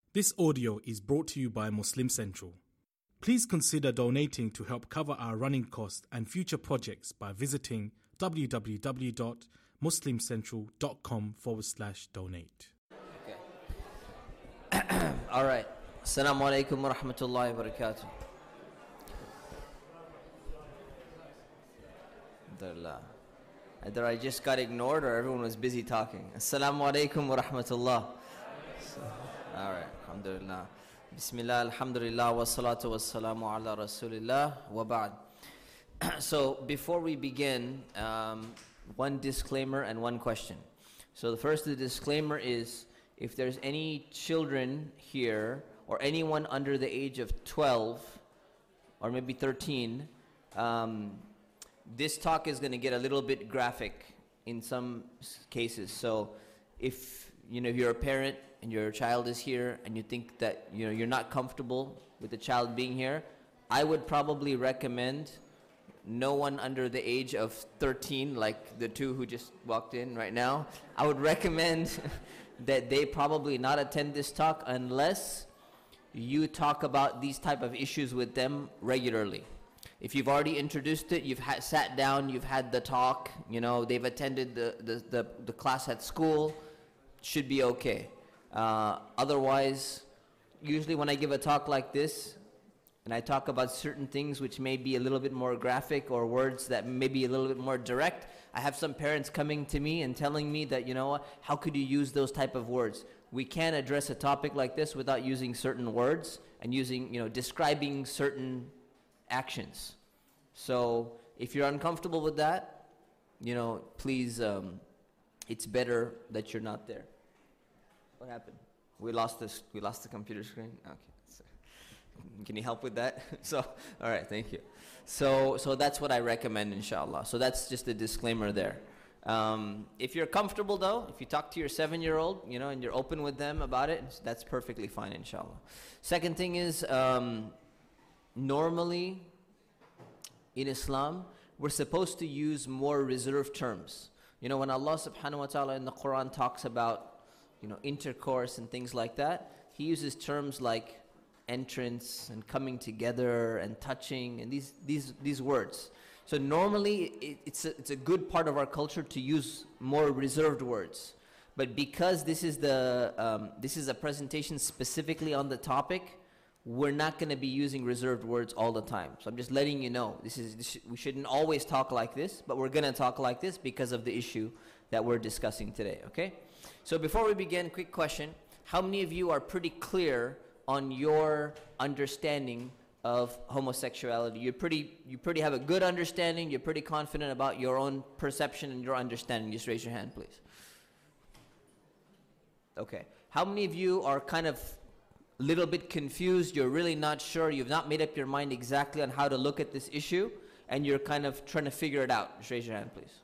This audio is brought to you by Muslim Central. Please consider donating to help cover our running costs and future projects by visiting www.muslimcentral.com/donate. Okay. All right. Assalamu alaikum wa rahmatullahi wa barakatuh. Alhamdulillah. Either I just got ignored or everyone was busy talking. Assalamu alaikum wa rahmatullah. All right. Alhamdulillah. Bismillah, alhamdulillah, wa salatu wa salamu ala rasulillah, wa ba'd. So before we begin, one disclaimer and one question. So the first disclaimer is, if there's any children here or anyone under the age of 12 or maybe 13, this talk is going to get a little bit graphic in some cases. So if you're a parent and your child is here and you think that you're not comfortable with the child being here, I would probably recommend no one under the age of 13, like the two who just walked in right now. I would recommend that they probably not attend this talk unless you talk about these type of issues with them regularly. If you've already introduced it, you've sat down, you've had the talk, they've attended the class at school, should be okay. Otherwise, usually when I give a talk like this and I talk about certain things which may be a little bit more graphic or words that may be a little bit more direct, I have some parents coming to me and telling me that, how could you use those type of words? We can't address a topic like this without using certain words and using, describing certain actions. So if you're uncomfortable with that, please, it's better that you're not there. What happened? We lost the computer screen? Okay. So, can you help with that? All right, thank you. So that's what I recommend, inshallah. So that's just a disclaimer there. If you're comfortable though, if you talk to your 7-year-old, and you're open with them about it, that's perfectly fine, inshallah. Second thing is, normally in Islam, we're supposed to use more reserved terms. When Allah subhanahu wa ta'ala in the Quran talks about intercourse and things like that, He uses terms like entrance and coming together and touching and these words. So normally it's a good part of our culture to use more reserved words. But because this is a presentation specifically on the topic, we're not going to be using reserved words all the time. So I'm just letting you know, we shouldn't always talk like this, but we're going to talk like this because of the issue that we're discussing today, okay? So before we begin, quick question. How many of you are pretty clear on your understanding of homosexuality? You pretty have a good understanding, you're pretty confident about your own perception and your understanding. Just raise your hand, please. Okay. How many of you are kind of a little bit confused, you're really not sure, you've not made up your mind exactly on how to look at this issue, and you're kind of trying to figure it out? Just raise your hand, please.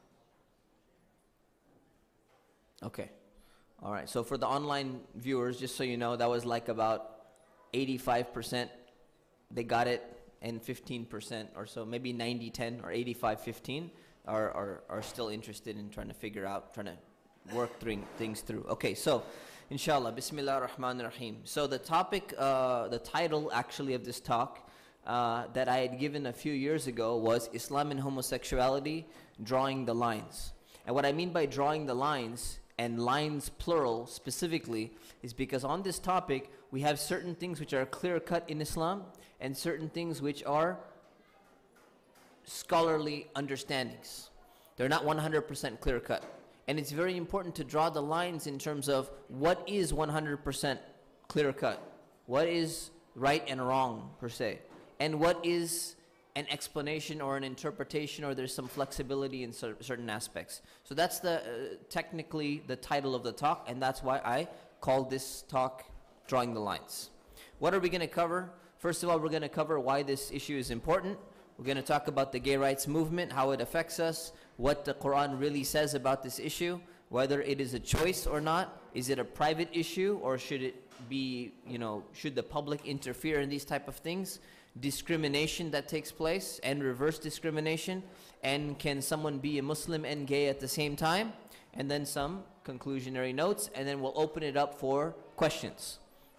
Okay. All right. So for the online viewers, just so you know, that was like about 85%. They got it, and 15% or so, maybe 90-10 or 85-15 are still interested in trying to figure out, trying to work things through. Okay, so inshallah, Bismillah ar-Rahman ar-Rahim. So the topic, the title actually of this talk that I had given a few years ago was Islam and Homosexuality, Drawing the Lines. And what I mean by drawing the lines, and lines plural specifically, is because on this topic we have certain things which are clear-cut in Islam and certain things which are scholarly understandings. They're not 100% clear-cut. And it's very important to draw the lines in terms of what is 100% clear-cut, what is right and wrong per se, and what is an explanation or an interpretation, or there's some flexibility in certain aspects. So that's technically the title of the talk, and that's why I called this talk Drawing the Lines. What are we going to cover? First of all, we're going to cover why this issue is important. We're going to talk about the gay rights movement, how it affects us, what the Quran really says about this issue, whether it is a choice or not. Is it a private issue, or should it be, should the public interfere in these type of things? Discrimination that takes place and reverse discrimination, and can someone be a Muslim and gay at the same time? And then some conclusionary notes, and then we'll open it up for questions.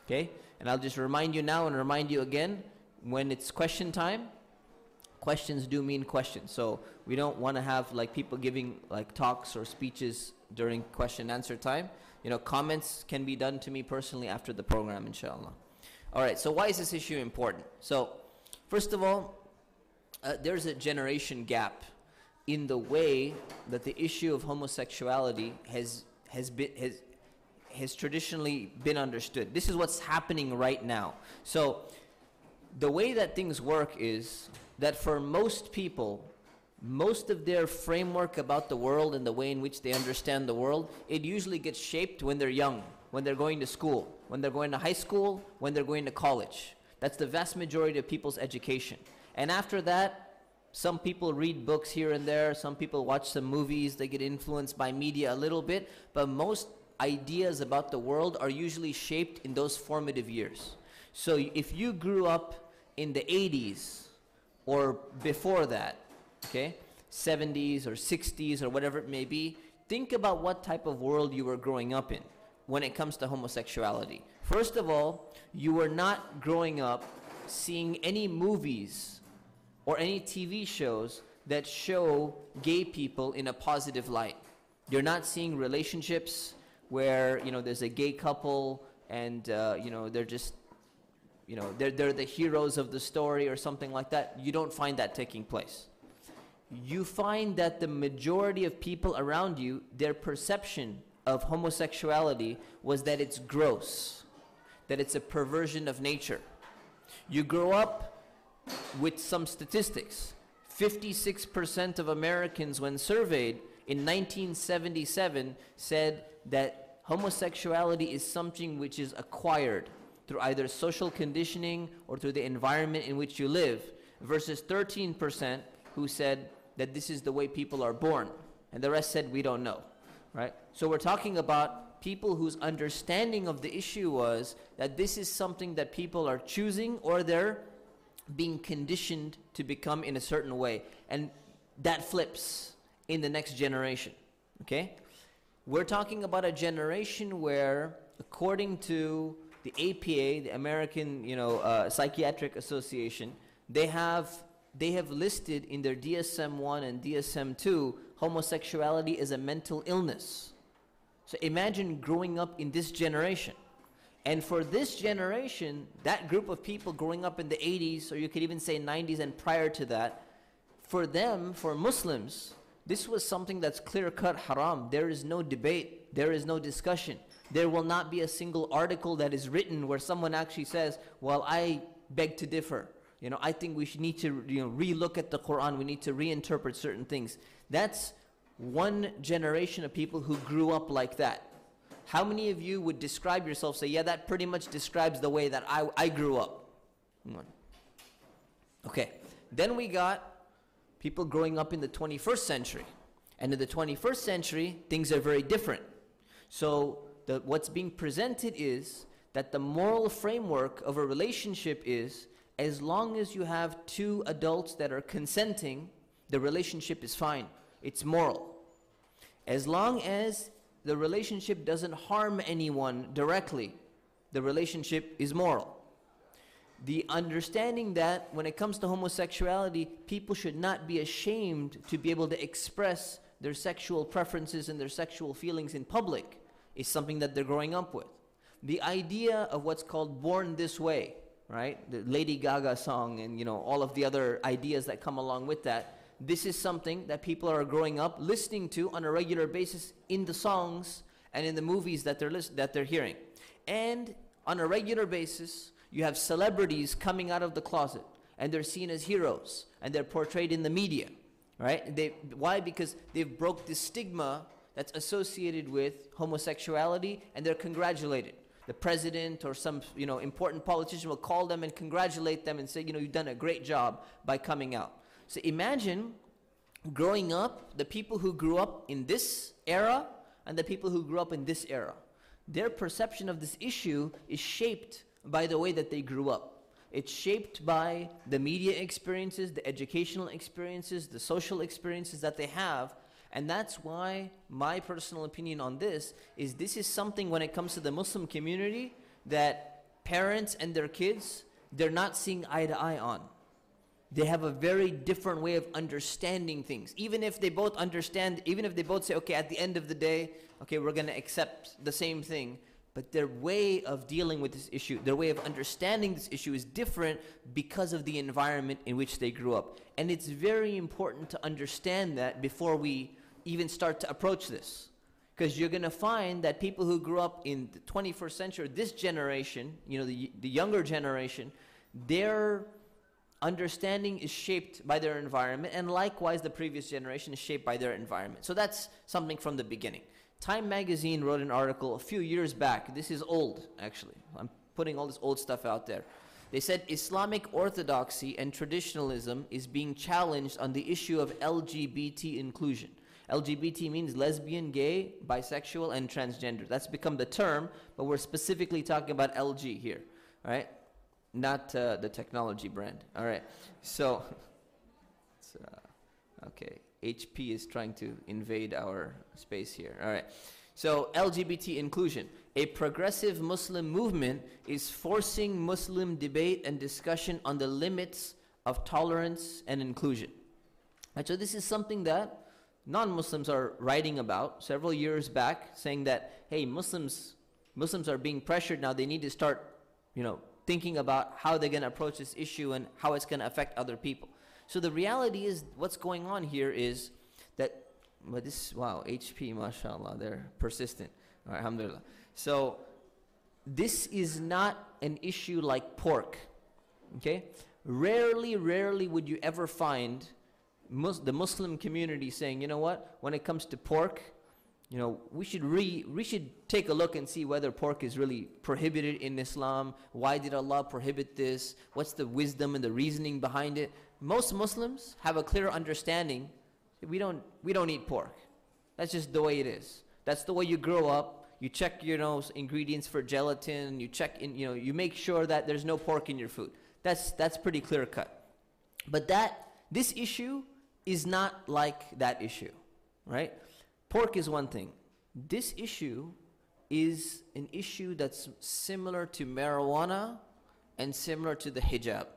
Okay? And I'll just remind you now and remind you again, when it's question time, questions do mean questions. So we don't want to have like people giving like talks or speeches during question and answer time. You know, comments can be done to me personally after the program, inshallah. All right, so why is this issue important? So first of all, there's a generation gap in the way that the issue of homosexuality has traditionally been understood. This is what's happening right now. So the way that things work is that for most people, most of their framework about the world and the way in which they understand the world, it usually gets shaped when they're young, when they're going to school, when they're going to high school, when they're going to college. That's the vast majority of people's education. And after that, some people read books here and there, some people watch some movies, they get influenced by media a little bit, but most ideas about the world are usually shaped in those formative years. So if you grew up in the 80s or before that, okay, 70s or 60s or whatever it may be, think about what type of world you were growing up in when it comes to homosexuality. First of all, you were not growing up seeing any movies or any TV shows that show gay people in a positive light. You're not seeing relationships where, you know, there's a gay couple and, you know, they're just, you know, they're the heroes of the story or something like that. You don't find that taking place. You find that the majority of people around you, their perception of homosexuality was that it's gross, that it's a perversion of nature. You grow up with some statistics. 56% of Americans, when surveyed in 1977, said that homosexuality is something which is acquired through either social conditioning or through the environment in which you live, versus 13% who said that this is the way people are born, and the rest said we don't know, right? So we're talking about people whose understanding of the issue was that this is something that people are choosing or they're being conditioned to become in a certain way, and that flips in the next generation, okay? We're talking about a generation where, according to the APA, the American, you know, Psychiatric Association, they have listed in their DSM-1 and DSM-2 homosexuality as a mental illness. So imagine growing up in this generation. And for this generation, that group of people growing up in the 80s, or you could even say 90s and prior to that, for them, for Muslims, this was something that's clear-cut haram. There is no debate. There is no discussion. There will not be a single article that is written where someone actually says, well, I beg to differ. You know, I think we need to, you know, relook at the Quran. We need to reinterpret certain things. That's one generation of people who grew up like that. How many of you would describe yourself, say, yeah, that pretty much describes the way that I grew up? Okay. Then we got people growing up in the 21st century. And in the 21st century, things are very different. So what's being presented is that the moral framework of a relationship is, as long as you have two adults that are consenting, the relationship is fine. It's moral. As long as the relationship doesn't harm anyone directly, the relationship is moral. The understanding that when it comes to homosexuality, people should not be ashamed to be able to express their sexual preferences and their sexual feelings in public is something that they're growing up with. The idea of what's called born this way, right? The Lady Gaga song and, you know, all of the other ideas that come along with that. This is something that people are growing up listening to on a regular basis in the songs and in the movies that they're hearing. And on a regular basis, you have celebrities coming out of the closet and they're seen as heroes and they're portrayed in the media, right? Why? Because they've broke the stigma that's associated with homosexuality and they're congratulated. The president or some, you know, important politician will call them and congratulate them and say, you know, you've done a great job by coming out. So imagine growing up, the people who grew up in this era and the people who grew up in this era. Their perception of this issue is shaped by the way that they grew up. It's shaped by the media experiences, the educational experiences, the social experiences that they have. And that's why my personal opinion on this is something when it comes to the Muslim community that parents and their kids, they're not seeing eye to eye on. They have a very different way of understanding things. Even if they both understand, even if they both say, okay, at the end of the day, okay, we're going to accept the same thing, but their way of dealing with this issue, their way of understanding this issue is different because of the environment in which they grew up. And it's very important to understand that before we even start to approach this. Because you're going to find that people who grew up in the 21st century, this generation, the younger generation, their understanding is shaped by their environment, and likewise the previous generation is shaped by their environment. So that's something from the beginning. Time magazine wrote an article a few years back. This is old, actually. I'm putting all this old stuff out there. They said Islamic orthodoxy and traditionalism is being challenged on the issue of LGBT inclusion. LGBT means lesbian, gay, bisexual, and transgender. That's become the term, but we're specifically talking about LG here, all right? Not the technology brand, all right? So, okay. HP is trying to invade our space here. All right. So LGBT inclusion. A progressive Muslim movement is forcing Muslim debate and discussion on the limits of tolerance and inclusion. And so this is something that non-Muslims are writing about several years back, saying that, hey, Muslims are being pressured now. They need to start, thinking about how they're going to approach this issue and how it's going to affect other people. So the reality is, what's going on here is that, HP, mashallah, they're persistent. All right, alhamdulillah. So this is not an issue like pork, okay? Rarely would you ever find the Muslim community saying, you know what, when it comes to pork, we should take a look and see whether pork is really prohibited in Islam. Why did Allah prohibit this? What's the wisdom and the reasoning behind it? Most Muslims have a clear understanding that we don't eat pork. That's just the way it is. That's the way you grow up. You check ingredients for gelatin. You check you make sure that there's no pork in your food. That's pretty clear cut. But this issue is not like that issue, right? Pork is one thing. This issue is an issue that's similar to marijuana and similar to the hijab.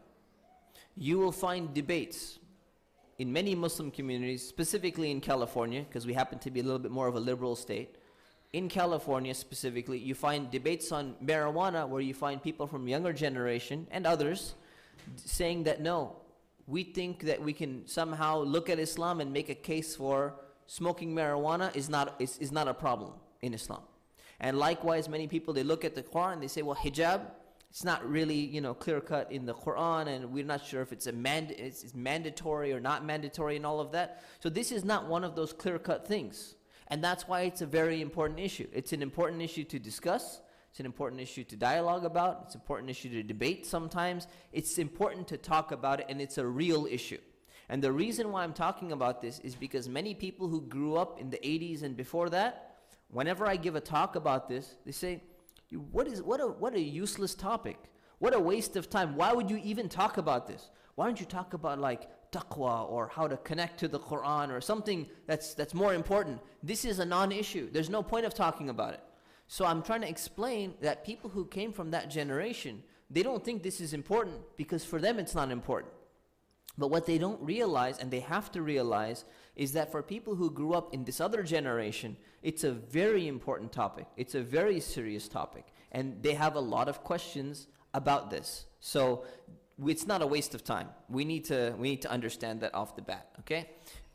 You will find debates in many Muslim communities, specifically in California, because we happen to be a little bit more of a liberal state. In California specifically, you find debates on marijuana where you find people from younger generation and others saying that no, we think that we can somehow look at Islam and make a case for smoking marijuana is not a problem in Islam. And likewise, many people, they look at the Quran and they say, well, hijab, it's not really, clear-cut in the Quran, and we're not sure if it's mandatory or not mandatory and all of that. So this is not one of those clear-cut things. And that's why it's a very important issue. It's an important issue to discuss. It's an important issue to dialogue about. It's an important issue to debate sometimes. It's important to talk about it, and it's a real issue. And the reason why I'm talking about this is because many people who grew up in the 80s and before that, whenever I give a talk about this, they say, what a useless topic. What a waste of time. Why would you even talk about this? Why don't you talk about like taqwa or how to connect to the Quran or something that's more important? This is a non-issue. There's no point of talking about it. So I'm trying to explain that people who came from that generation, they don't think this is important because for them it's not important. But what they don't realize, and they have to realize, is that for people who grew up in this other generation, it's a very important topic. It's a very serious topic. And they have a lot of questions about this. So it's not a waste of time. We need to understand that off the bat, okay?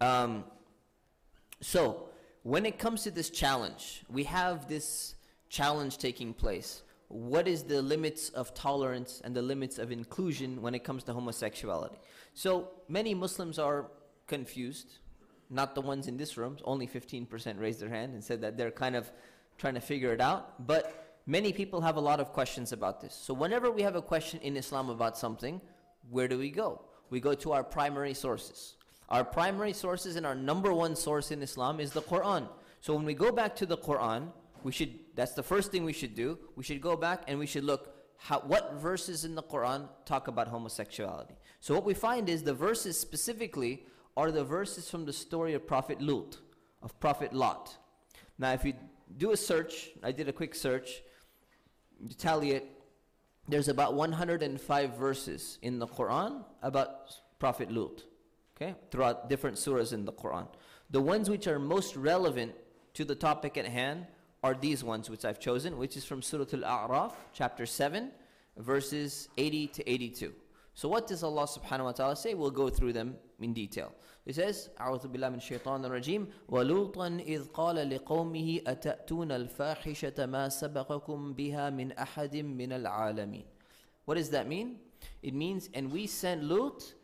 So when it comes to this challenge, we have this challenge taking place. What is the limits of tolerance and the limits of inclusion when it comes to homosexuality? So many Muslims are confused, not the ones in this room. Only 15% raised their hand and said that they're kind of trying to figure it out. But many people have a lot of questions about this. So whenever we have a question in Islam about something, where do we go? We go to our primary sources. Our primary sources and our number one source in Islam is the Quran. So when we go back to the Quran, that's the first thing we should do. We should go back and we should look what verses in the Quran talk about homosexuality. So what we find is the verses specifically are the verses from the story of Prophet Lut, of Prophet Lot. Now if you do a search, I did a quick search, you tally it, there's about 105 verses in the Quran about Prophet Lut, okay, throughout different surahs in the Quran. The ones which are most relevant to the topic at hand are these ones which I've chosen, which is from Surah Al-A'raf, chapter 7, verses 80 to 82. So what does Allah subhanahu wa ta'ala say? We'll go through them in detail. He says, أعوذ بالله من الشيطان الرجيم وَلُوطًا إِذْ قَالَ لِقَوْمِهِ أَتَأْتُونَ الْفَاحِشَةَ مَا سَبَقَكُمْ بِهَا مِنْ أَحَدٍ مِنَ الْعَالَمِينَ. What does that mean? It means, and we sent Lut,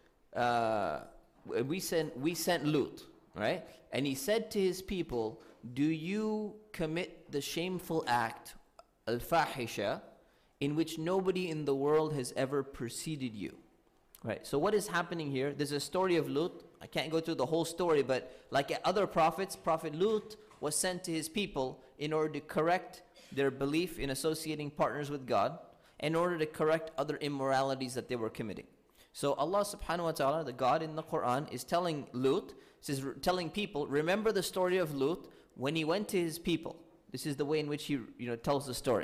we sent Lut, right? And he said to his people, do you commit the shameful act, al-fahisha, in which nobody in the world has ever preceded you? Right, so what is happening here? There's a story of Lut. I can't go through the whole story, but like other prophets, Prophet Lut was sent to his people in order to correct their belief in associating partners with God, in order to correct other immoralities that they were committing. So Allah subhanahu wa ta'ala, the God in the Quran, is telling Lut, telling people, remember the story of Lut when he went to his people. This is the way in which he tells the story.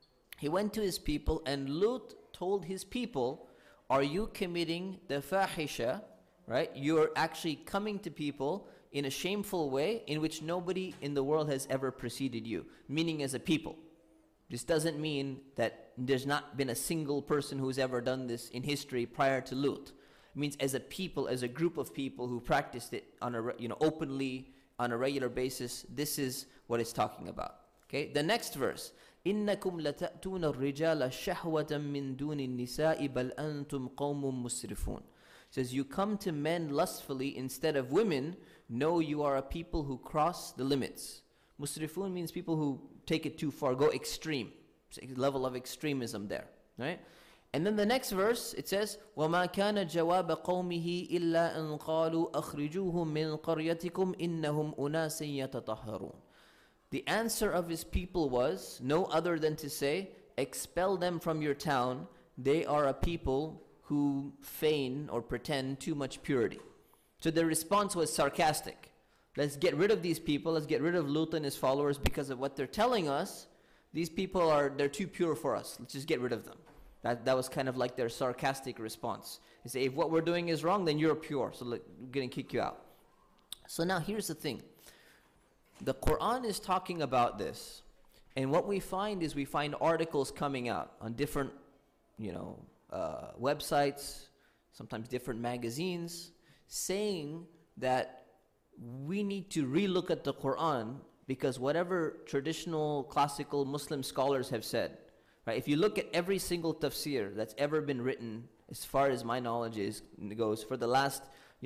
He went to his people, and Lut told his people, are you committing the fahisha, right? You're actually coming to people in a shameful way in which nobody in the world has ever preceded you, meaning as a people. This doesn't mean that there's not been a single person who's ever done this in history prior to Lut. It means as a people, as a group of people who practiced it on a openly on a regular basis. This is what it's talking about. Okay, the next verse. إنكم لتأتون الرجال شهوة من دون النساء بل أنتم قوم مسرفون. Says you come to men lustfully instead of women. No, you are a people who cross the limits. Musrifun means people who take it too far, go extreme. Level of extremism there, right? And then the next verse, it says, وَمَا كَانَ جَوَابَ قَوْمِهِ إِلَّا أَنْ قَالُوا أَخْرِجُوهُمْ مِنْ قَرْيَتِكُمْ إِنَّهُمْ أُنَاسٍ يَتَطَهَّرُونَ. The answer of his people was no other than to say, expel them from your town. They are a people who feign or pretend too much purity. So their response was sarcastic. Let's get rid of these people. Let's get rid of Lut and his followers because of what they're telling us. These people they're too pure for us. Let's just get rid of them. That was kind of like their sarcastic response. They say, if what we're doing is wrong, then you're pure. So we're going to kick you out. So now here's the thing. The Quran is talking about this. And what we find is we find articles coming out on different, websites, sometimes different magazines, saying that we need to relook at the Quran because whatever traditional classical Muslim scholars have said, right? If you look at every single tafsir that's ever been written, as far as my knowledge goes, for the last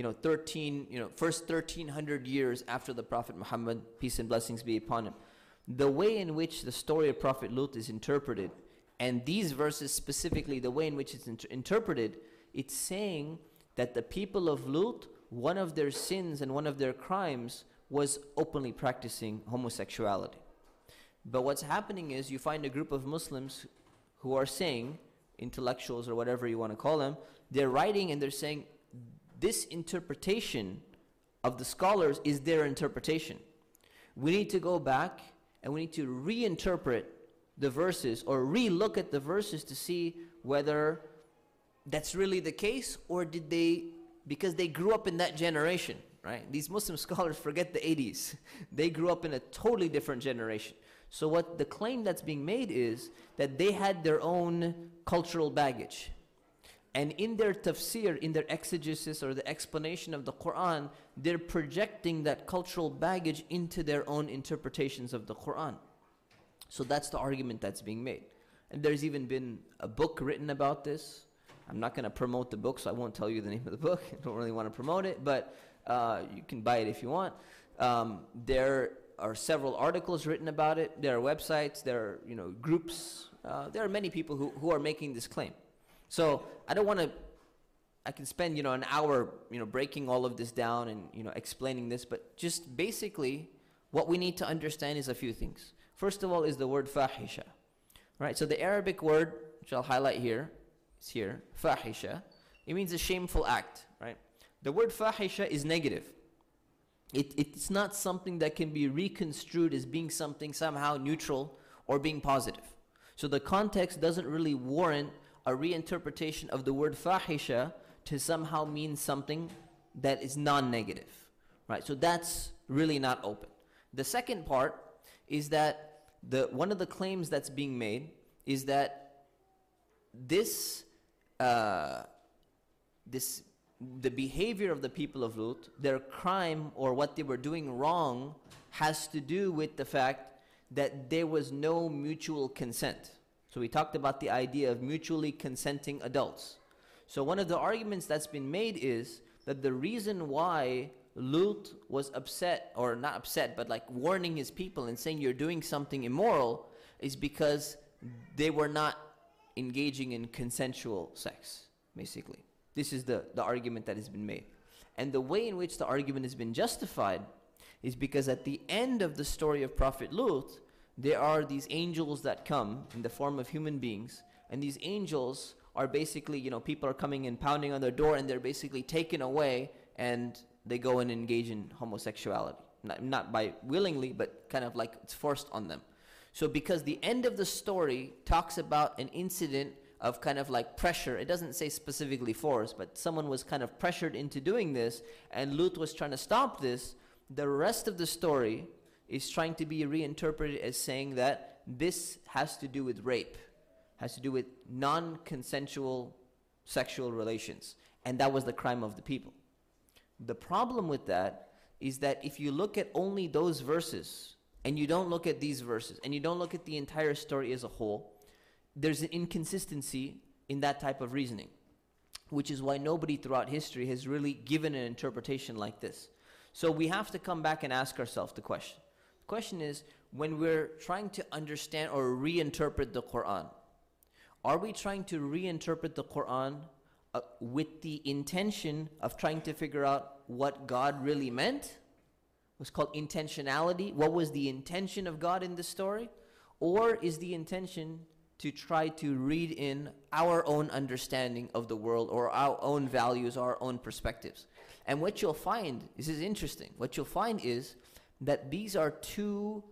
first 1300 years after the Prophet Muhammad, peace and blessings be upon him, the way in which the story of Prophet Lut is interpreted, and these verses specifically, the way in which it's interpreted, it's saying that the people of Lut, one of their sins and one of their crimes was openly practicing homosexuality. But what's happening is you find a group of Muslims who are saying, intellectuals or whatever you want to call them, they're writing and they're saying, this interpretation of the scholars is their interpretation. We need to go back and we need to reinterpret the verses or re-look at the verses to see whether that's really the case, or did they, because they grew up in that generation, right? These Muslim scholars forget the 80s. They grew up in a totally different generation. So what the claim that's being made is that they had their own cultural baggage. And in their tafsir, in their exegesis or the explanation of the Quran, they're projecting that cultural baggage into their own interpretations of the Quran. So that's the argument that's being made. And there's even been a book written about this. I'm not going to promote the book, so I won't tell you the name of the book. I don't really want to promote it, but you can buy it if you want. There are several articles written about it. There are websites. There are groups. There are many people who are making this claim. So I don't want to. I can spend an hour breaking all of this down and explaining this, but just basically what we need to understand is a few things. First of all is the word fahisha, right? So the Arabic word, which I'll highlight here, is here, fahisha. It means a shameful act, right? The word fahisha is negative. It's not something that can be reconstrued as being something somehow neutral or being positive. So the context doesn't really warrant a reinterpretation of the word fahisha to somehow mean something that is non-negative, right? So that's really not open. The second part is that one of the claims that's being made is that the behavior of the people of Lut, their crime or what they were doing wrong, has to do with the fact that there was no mutual consent. So we talked about the idea of mutually consenting adults. So one of the arguments that's been made is that the reason why Lut was upset, or not upset, but like warning his people and saying you're doing something immoral, is because they were not engaging in consensual sex, basically. This is the argument that has been made. And the way in which the argument has been justified is because at the end of the story of Prophet Lut, there are these angels that come in the form of human beings, and these angels are basically, people are coming and pounding on their door, and they're basically taken away, and they go and engage in homosexuality. Not by willingly, but kind of like it's forced on them. So because the end of the story talks about an incident of kind of like pressure, it doesn't say specifically force, but someone was kind of pressured into doing this, and Lut was trying to stop this. The rest of the story is trying to be reinterpreted as saying that this has to do with rape, has to do with non-consensual sexual relations, and that was the crime of the people. The problem with that is that if you look at only those verses, and you don't look at these verses, and you don't look at the entire story as a whole, there's an inconsistency in that type of reasoning, which is why nobody throughout history has really given an interpretation like this. So we have to come back and ask ourselves the question. The question is, when we're trying to understand or reinterpret the Quran, are we trying to reinterpret the Quran with the intention of trying to figure out what God really meant? It's called intentionality. What was the intention of God in this story? Or is the intention to try to read in our own understanding of the world, or our own values, our own perspectives? And what you'll find, this is interesting, what you'll find is that these are two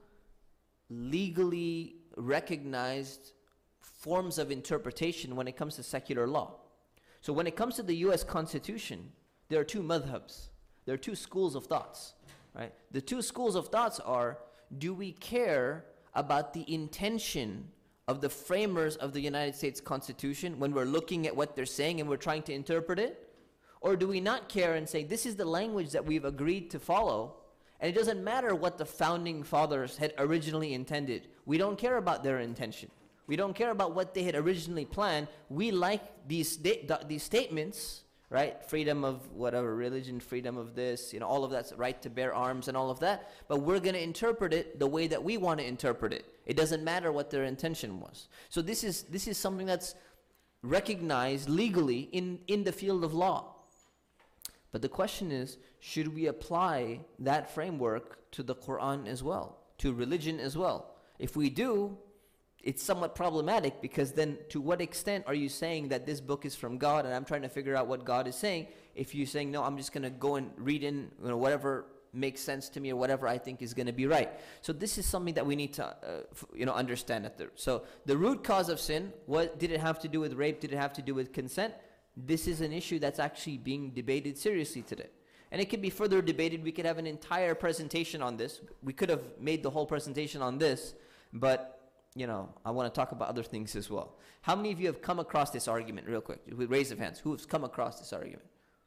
legally recognized forms of interpretation when it comes to secular law. So when it comes to the US Constitution, there are two madhabs. There are two schools of thoughts, right? The two schools of thoughts are, do we care about the intention of the framers of the United States Constitution when we're looking at what they're saying and we're trying to interpret it? Or do we not care and say, this is the language that we've agreed to follow, and it doesn't matter what the founding fathers had originally intended. We don't care about their intention. We don't care about what they had originally planned. We like these statements, right? Freedom of whatever, religion, freedom of this, all of that's right to bear arms and all of that. But we're going to interpret it the way that we want to interpret it. It doesn't matter what their intention was. So this is something that's recognized legally in the field of law. But the question is, should we apply that framework to the Quran as well, to religion as well? If we do, it's somewhat problematic, because then to what extent are you saying that this book is from God and I'm trying to figure out what God is saying, if you're saying, no, I'm just going to go and read in whatever makes sense to me or whatever I think is going to be right. So this is something that we need to understand. So the root cause of sin, what did it have to do with rape? Did it have to do with consent? This is an issue that's actually being debated seriously today. And it could be further debated. We could have an entire presentation on this. We could have made the whole presentation on this, but I want to talk about other things as well. How many of you have come across this argument, real quick? Raise of hands. Who has come across this argument?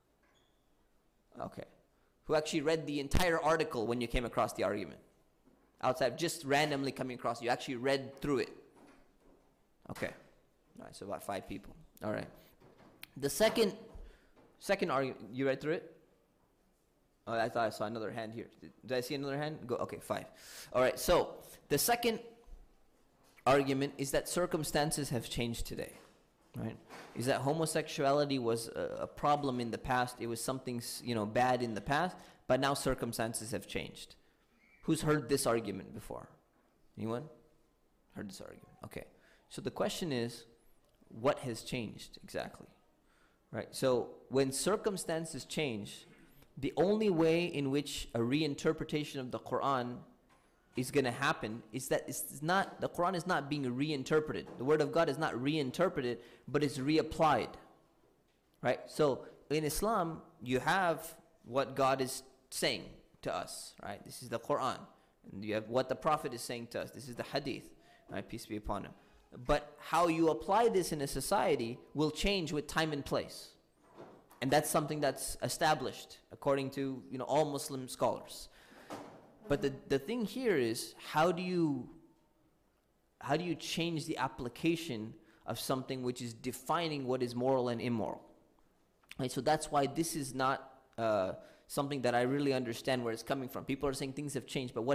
Okay. Who actually read the entire article when you came across the argument? Outside, just randomly coming across, you actually read through it. Okay. All right, so about 5 people. All right. The second argument, you read through it? Oh, I thought I saw another hand here. Did I see another hand? Go. Okay, 5. All right, so the second argument is that circumstances have changed today, right? Is that homosexuality was a problem in the past. It was something, bad in the past, but now circumstances have changed. Who's heard this argument before? Anyone? Heard this argument? Okay. So the question is, what has changed exactly? Right? So when circumstances change, the only way in which a reinterpretation of the Quran is going to happen is that the Quran is not being reinterpreted. The word of God is not reinterpreted, but it's reapplied. Right? So in Islam, you have what God is saying to us, right? This is the Quran. And you have what the Prophet is saying to us. This is the Hadith, right? Peace be upon him. But how you apply this in a society will change with time and place. And that's something that's established according to, all Muslim scholars. But the thing here is, how do you change the application of something which is defining what is moral and immoral? Right, so that's why this is not something that I really understand where it's coming from. People are saying things have changed, but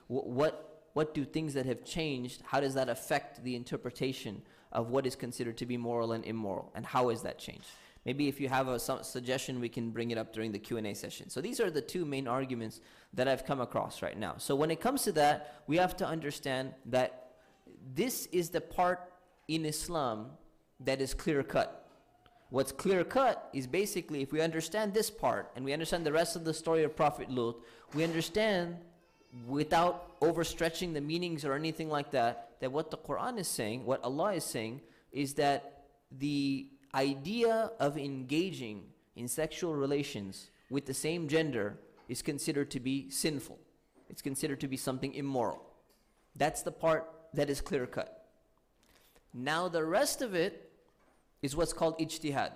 what do things that have changed, how does that affect the interpretation of what is considered to be moral and immoral? And how is that changed? Maybe if you have a suggestion, we can bring it up during the Q&A session. So these are the two main arguments that I've come across right now. So when it comes to that, we have to understand that this is the part in Islam that is clear-cut. What's clear-cut is basically, if we understand this part and we understand the rest of the story of Prophet Lut, we understand without overstretching the meanings or anything like that, that what the Quran is saying, what Allah is saying, is that the idea of engaging in sexual relations with the same gender is considered to be sinful. It's considered to be something immoral. That's the part that is clear-cut. Now the rest of it is what's called ijtihad.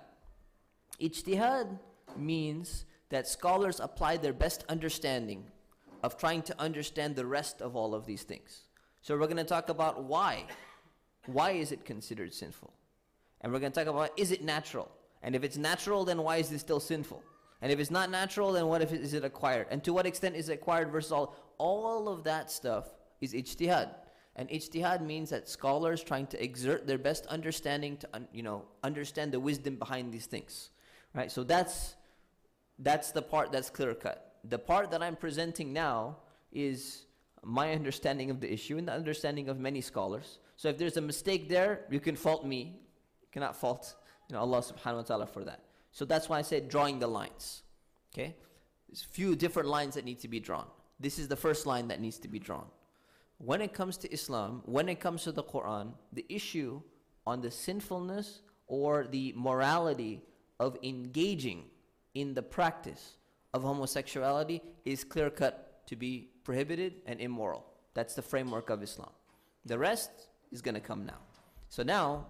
Ijtihad means that scholars apply their best understanding of trying to understand the rest of all of these things. So we're going to talk about why. Why is it considered sinful? And we're going to talk about, is it natural? And if it's natural, then why is it still sinful? And if it's not natural, then what if is it acquired? And to what extent is it acquired versus all of that stuff is ijtihad. And ijtihad means that scholars trying to exert their best understanding to understand the wisdom behind these things, right? So that's the part that's clear cut. The part that I'm presenting now is my understanding of the issue and the understanding of many scholars. So if there's a mistake there, you can fault me. You cannot fault Allah subhanahu wa ta'ala for that. So that's why I said drawing the lines. Okay, there's a few different lines that need to be drawn. This is the first line that needs to be drawn. When it comes to Islam, when it comes to the Quran, the issue on the sinfulness or the morality of engaging in the practice of homosexuality is clear-cut to be prohibited and immoral. That's the framework of Islam. The rest is going to come now. So now,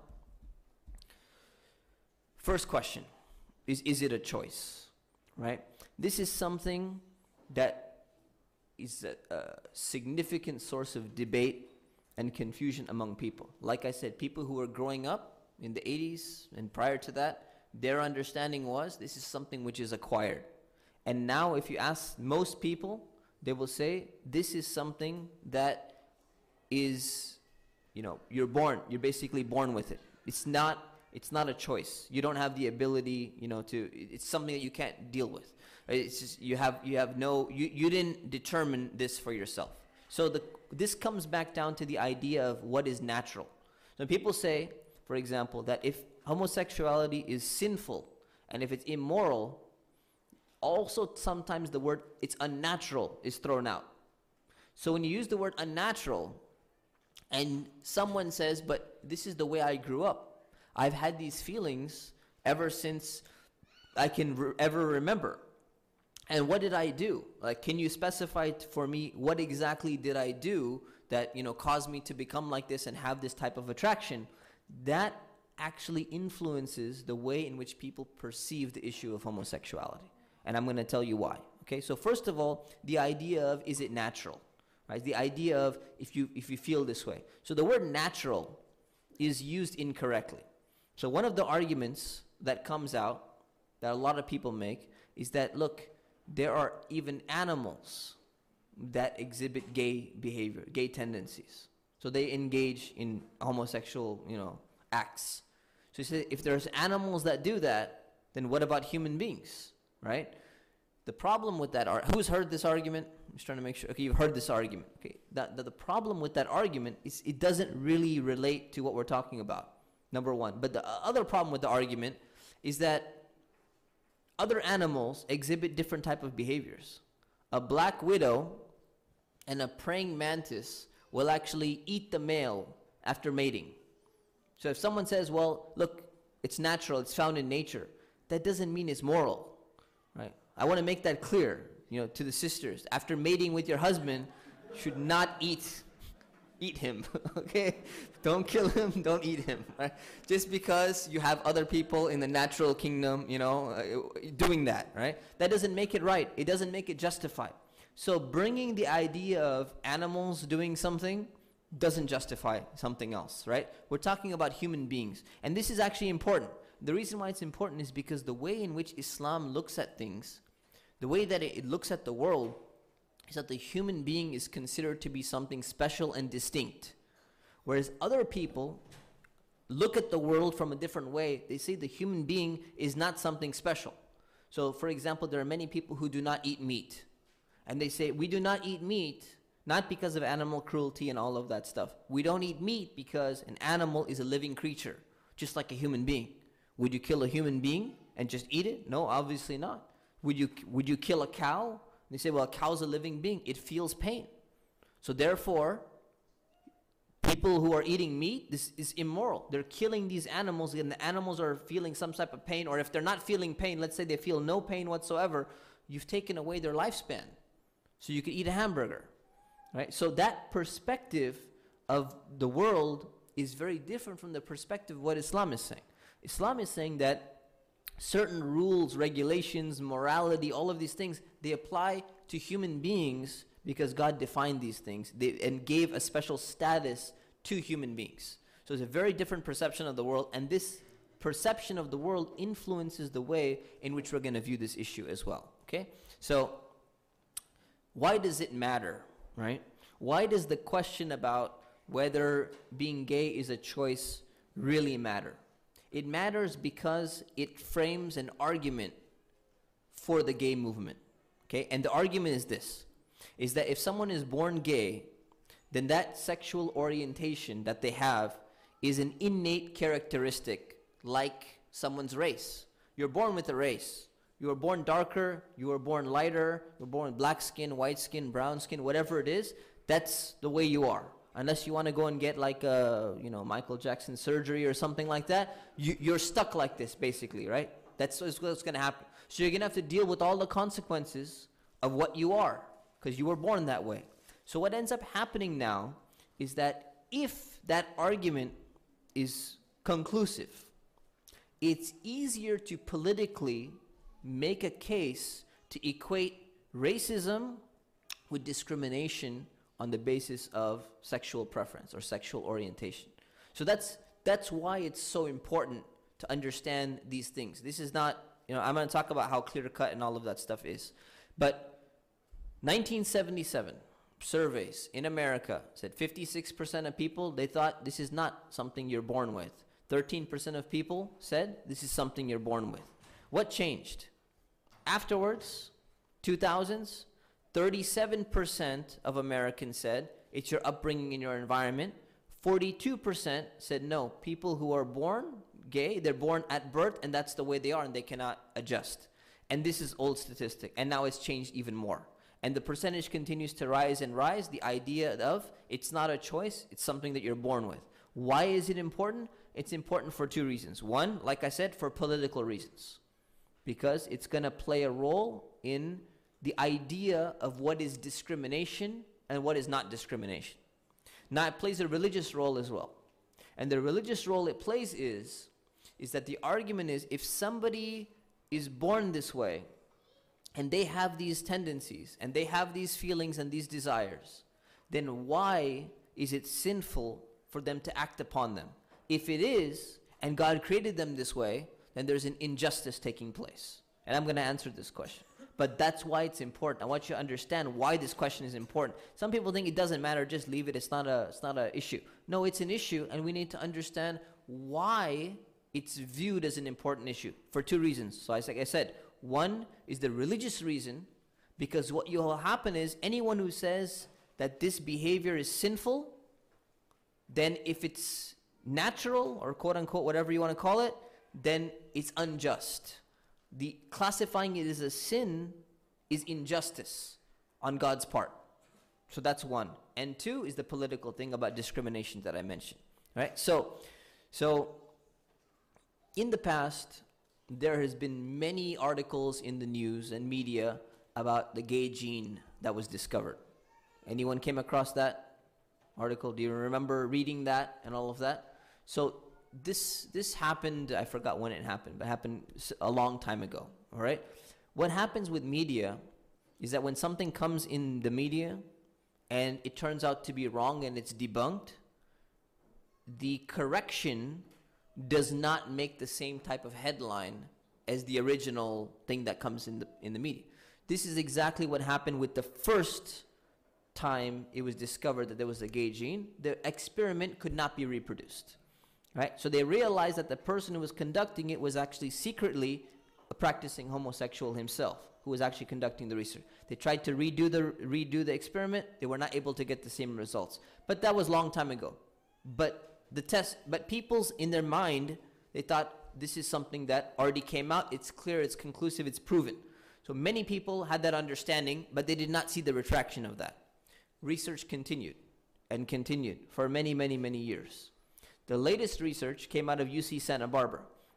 first question is it a choice, right? This is something that is a significant source of debate and confusion among people. Like I said, people who were growing up in the 80s and prior to that, their understanding was this is something which is acquired. And now if you ask most people, they will say this is something that is, you're basically born with it. It's not a choice. You don't have the ability, it's something that you can't deal with. It's just you didn't determine this for yourself. So this comes back down to the idea of what is natural. So people say, for example, that if homosexuality is sinful and if it's immoral, also sometimes the word it's unnatural is thrown out. So when you use the word unnatural and someone says, but this is the way I grew up. I've had these feelings ever since I can ever remember. And what did I do? Can you specify for me what exactly did I do that, caused me to become like this and have this type of attraction? That actually influences the way in which people perceive the issue of homosexuality. And I'm going to tell you why. Okay, so first of all, the idea of is it natural? Right? The idea of if you feel this way. So the word natural is used incorrectly. So one of the arguments that comes out that a lot of people make is that, look, there are even animals that exhibit gay behavior, gay tendencies. So they engage in homosexual, acts. So you say, if there's animals that do that, then what about human beings, right? The problem with that, who's heard this argument? I'm just trying to make sure. Okay, you've heard this argument. Okay, the problem with that argument is it doesn't really relate to what we're talking about, number one. But the other problem with the argument is that other animals exhibit different type of behaviors. A black widow and a praying mantis will actually eat the male after mating. So if someone says, well, look, it's natural, it's found in nature, that doesn't mean it's moral, right? I want to make that clear, to the sisters. After mating with your husband, you should not eat him, okay? Don't kill him, don't eat him, right? Just because you have other people in the natural kingdom, doing that, right? That doesn't make it right. It doesn't make it justified. So bringing the idea of animals doing something doesn't justify something else, right? We're talking about human beings. And this is actually important. The reason why it's important is because the way in which Islam looks at things, the way that it looks at the world, is that the human being is considered to be something special and distinct. Whereas other people look at the world from a different way. They say the human being is not something special. So, for example, there are many people who do not eat meat. And they say, we do not eat meat, not because of animal cruelty and all of that stuff. We don't eat meat because an animal is a living creature, just like a human being. Would you kill a human being and just eat it? No, obviously not. Would you kill a cow? They say, well, a cow's a living being. It feels pain. So therefore, people who are eating meat, this is immoral. They're killing these animals, and the animals are feeling some type of pain. Or if they're not feeling pain, let's say they feel no pain whatsoever, you've taken away their lifespan. So you could eat a hamburger, right? So that perspective of the world is very different from the perspective of what Islam is saying. Islam is saying that certain rules, regulations, morality, all of these things, they apply to human beings because God defined these things and gave a special status to human beings. So it's a very different perception of the world, and this perception of the world influences the way in which we're going to view this issue as well, okay? So why does it matter, right? Why does the question about whether being gay is a choice really matter? It matters because it frames an argument for the gay movement, okay? And the argument is this, is that if someone is born gay, then that sexual orientation that they have is an innate characteristic like someone's race. You're born with a race. You were born darker, you were born lighter, you were born black skin, white skin, brown skin, whatever it is, that's the way you are. Unless you want to go and get like a, Michael Jackson surgery or something like that, you're stuck like this basically, right? That's what's going to happen. So you're going to have to deal with all the consequences of what you are, because you were born that way. So what ends up happening now is that if that argument is conclusive, it's easier to politically make a case to equate racism with discrimination on the basis of sexual preference or sexual orientation. So that's why it's so important to understand these things. This is not, I'm going to talk about how clear-cut and all of that stuff is. But 1977 surveys in America said 56% of people, they thought this is not something you're born with. 13% of people said this is something you're born with. What changed? Afterwards, 2000s, 37% of Americans said it's your upbringing and your environment. 42% said no, people who are born gay, they're born at birth and that's the way they are and they cannot adjust. And this is old statistic, and now it's changed even more. And the percentage continues to rise and rise, the idea of it's not a choice, it's something that you're born with. Why is it important? It's important for two reasons. One, like I said, for political reasons. Because it's going to play a role in the idea of what is discrimination and what is not discrimination. Now, it plays a religious role as well. And the religious role it plays is that the argument is if somebody is born this way and they have these tendencies and they have these feelings and these desires, then why is it sinful for them to act upon them? If it is, and God created them this way, then there's an injustice taking place. And I'm going to answer this question. But that's why it's important. I want you to understand why this question is important. Some people think it doesn't matter, just leave it, it's not an issue. No, it's an issue, and we need to understand why it's viewed as an important issue for two reasons. So like I said, one is the religious reason, because what will happen is anyone who says that this behavior is sinful, then if it's natural or quote unquote whatever you want to call it, then it's unjust. The classifying it as a sin is injustice on God's part. So that's one. And two is the political thing about discrimination that I mentioned, right? So in the past, there has been many articles in the news and media about the gay gene that was discovered. Anyone came across that article? Do you remember reading that and all of that? So this happened, I forgot when it happened, but it happened a long time ago, all right? What happens with media is that when something comes in the media and it turns out to be wrong and it's debunked, the correction does not make the same type of headline as the original thing that comes in the media. This is exactly what happened with the first time it was discovered that there was a gay gene. The experiment could not be reproduced, right? So they realized that the person who was conducting it was actually secretly a practicing homosexual himself, who was actually conducting the research. They tried to redo the experiment. They were not able to get the same results. But that was a long time ago. But people's in their mind, they thought this is something that already came out. It's clear, it's conclusive, it's proven. So many people had that understanding, but they did not see the retraction of that. Research continued and continued for many, many, many years. The latest research came out of UC Santa Barbara.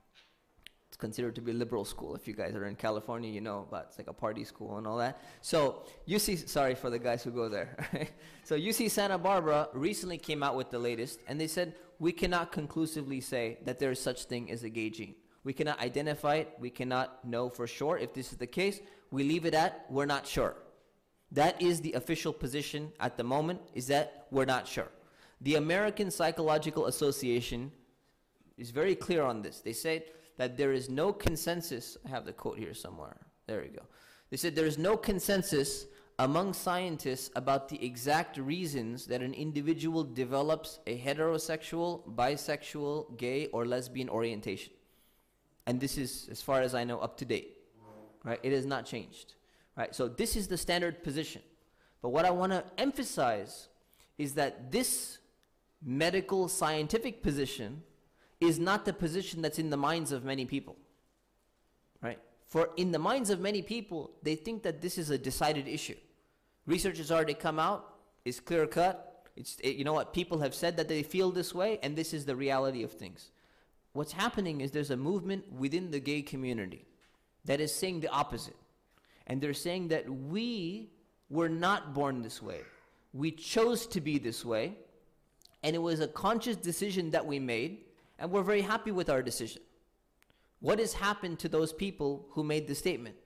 It's considered to be a liberal school. If you guys are in California, you know, but it's like a party school and all that. So sorry for the guys who go there. So UC Santa Barbara recently came out with the latest, and they said, we cannot conclusively say that there is such thing as a gay gene. We cannot identify it. We cannot know for sure if this is the case. We leave it at, we're not sure. That is the official position at the moment, is that we're not sure. The American Psychological Association is very clear on this. They say that there is no consensus. I have the quote here somewhere. There we go. They said there is no consensus among scientists about the exact reasons that an individual develops a heterosexual, bisexual, gay, or lesbian orientation. And this is, as far as I know, up to date. Right? It has not changed. Right? So this is the standard position. But what I want to emphasize is that this medical scientific position is not the position that's in the minds of many people. Right? For in the minds of many people, they think that this is a decided issue. Research has already come out. It's clear cut. You know what? People have said that they feel this way, and this is the reality of things. What's happening is there's a movement within the gay community that is saying the opposite. And they're saying that we were not born this way. We chose to be this way, and it was a conscious decision that we made, and we're very happy with our decision. What has happened to those people who made the statement?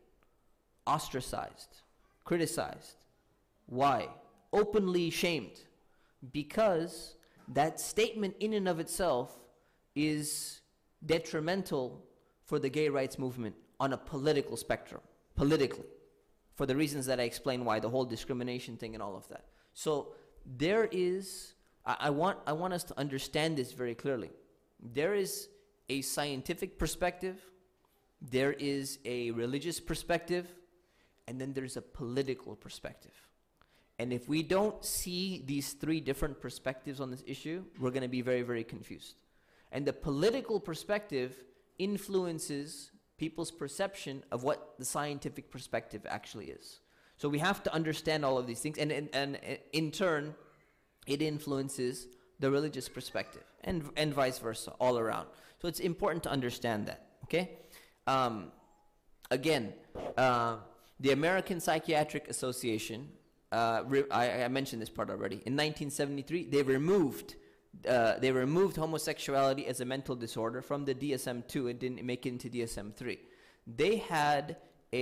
Ostracized, criticized. Why? Openly shamed. Because that statement in and of itself is detrimental for the gay rights movement on a political spectrum, politically, for the reasons that I explained why, the whole discrimination thing and all of that. So there is, I want us to understand this very clearly. There is a scientific perspective, there is a religious perspective, and then there's a political perspective. And if we don't see these three different perspectives on this issue, we're going to be very, very confused. And the political perspective influences people's perception of what the scientific perspective actually is. So we have to understand all of these things, and in turn, it influences the religious perspective, and vice versa, all around. So it's important to understand that, okay? Again, the American Psychiatric Association, I mentioned this part already. In 1973, they removed homosexuality as a mental disorder from the DSM-2 and didn't make it into DSM-3. They had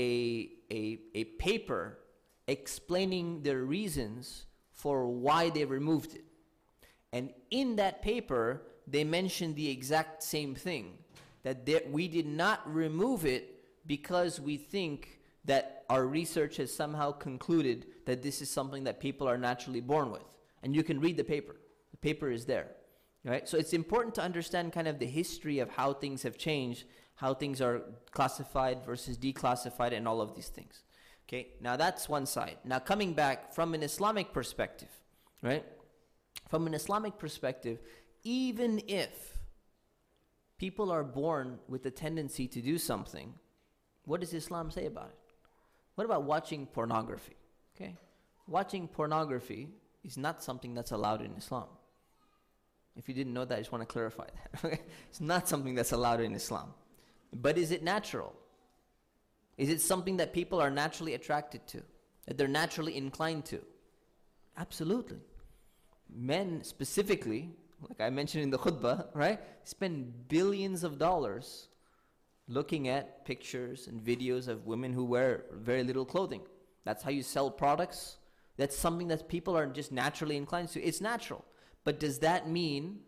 a paper explaining their reasons for why they removed it. And in that paper, they mentioned the exact same thing, that we did not remove it because we think that our research has somehow concluded that this is something that people are naturally born with. And you can read the paper. The paper is there, right? So it's important to understand kind of the history of how things have changed, how things are classified versus declassified, and all of these things. Okay, now that's one side. Now coming back from an Islamic perspective, right? From an Islamic perspective, even if people are born with the tendency to do something, what does Islam say about it? What about watching pornography? Okay, watching pornography is not something that's allowed in Islam. If you didn't know that, I just want to clarify that. It's not something that's allowed in Islam. But is it natural? Is it something that people are naturally attracted to, that they're naturally inclined to? Absolutely. Men specifically, like I mentioned in the khutbah, right, spend billions of dollars looking at pictures and videos of women who wear very little clothing. That's how you sell products. That's something that people are just naturally inclined to. It's natural. But does that mean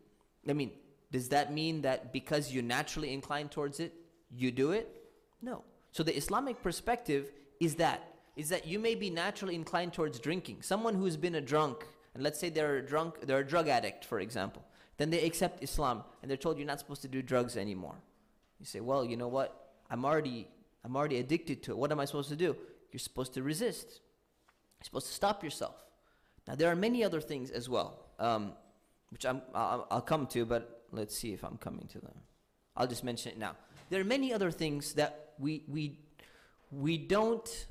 that because you're naturally inclined towards it, you do it? No. So the Islamic perspective is that you may be naturally inclined towards drinking. Someone who's been a drunk, and let's say they're a drug addict, for example. Then they accept Islam, and they're told you're not supposed to do drugs anymore. You say, well, you know what? I'm already addicted to it. What am I supposed to do? You're supposed to resist. You're supposed to stop yourself. Now, there are many other things as well, which I'll come to, but let's see if I'm coming to them. I'll just mention it now. There are many other things that we don't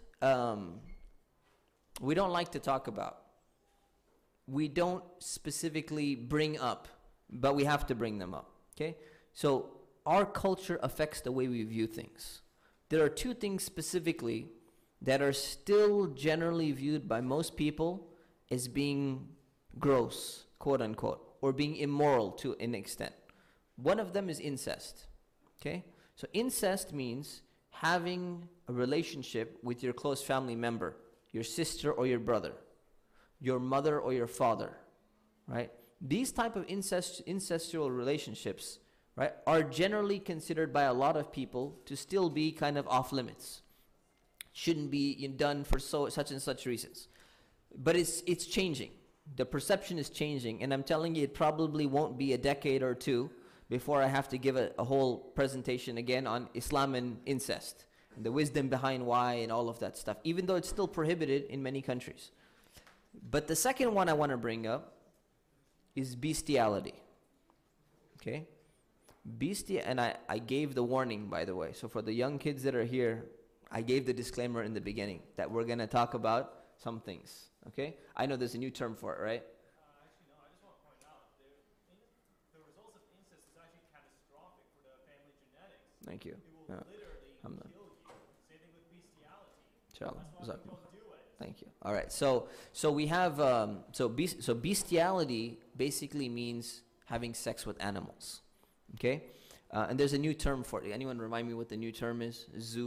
like to talk about. We don't specifically bring up, but we have to bring them up. Okay? So our culture affects the way we view things. There are two things specifically that are still generally viewed by most people as being gross, quote unquote, or being immoral to an extent. One of them is incest. Okay? So incest means having a relationship with your close family member, your sister or your brother, your mother or your father, right? These type of incestual relationships, right, are generally considered by a lot of people to still be kind of off limits. Shouldn't be done for such and such reasons. But it's changing. The perception is changing, and I'm telling you, it probably won't be a decade or two before I have to give a whole presentation again on Islam and incest, and the wisdom behind why and all of that stuff, even though it's still prohibited in many countries. But the second one I want to bring up is bestiality. Okay? And I gave the warning, by the way. So for the young kids that are here, I gave the disclaimer in the beginning that we're going to talk about some things. Okay? I know there's a new term for it, right? Actually, no, I just want to point out the results of incest is actually catastrophic for the family genetics. Thank you. It will literally kill you. Same thing with bestiality. Inshallah. That's why we don't do it. Thank you. All right. So we have so bestiality basically means having sex with animals. Okay? And there's a new term for it. Anyone remind me what the new term is?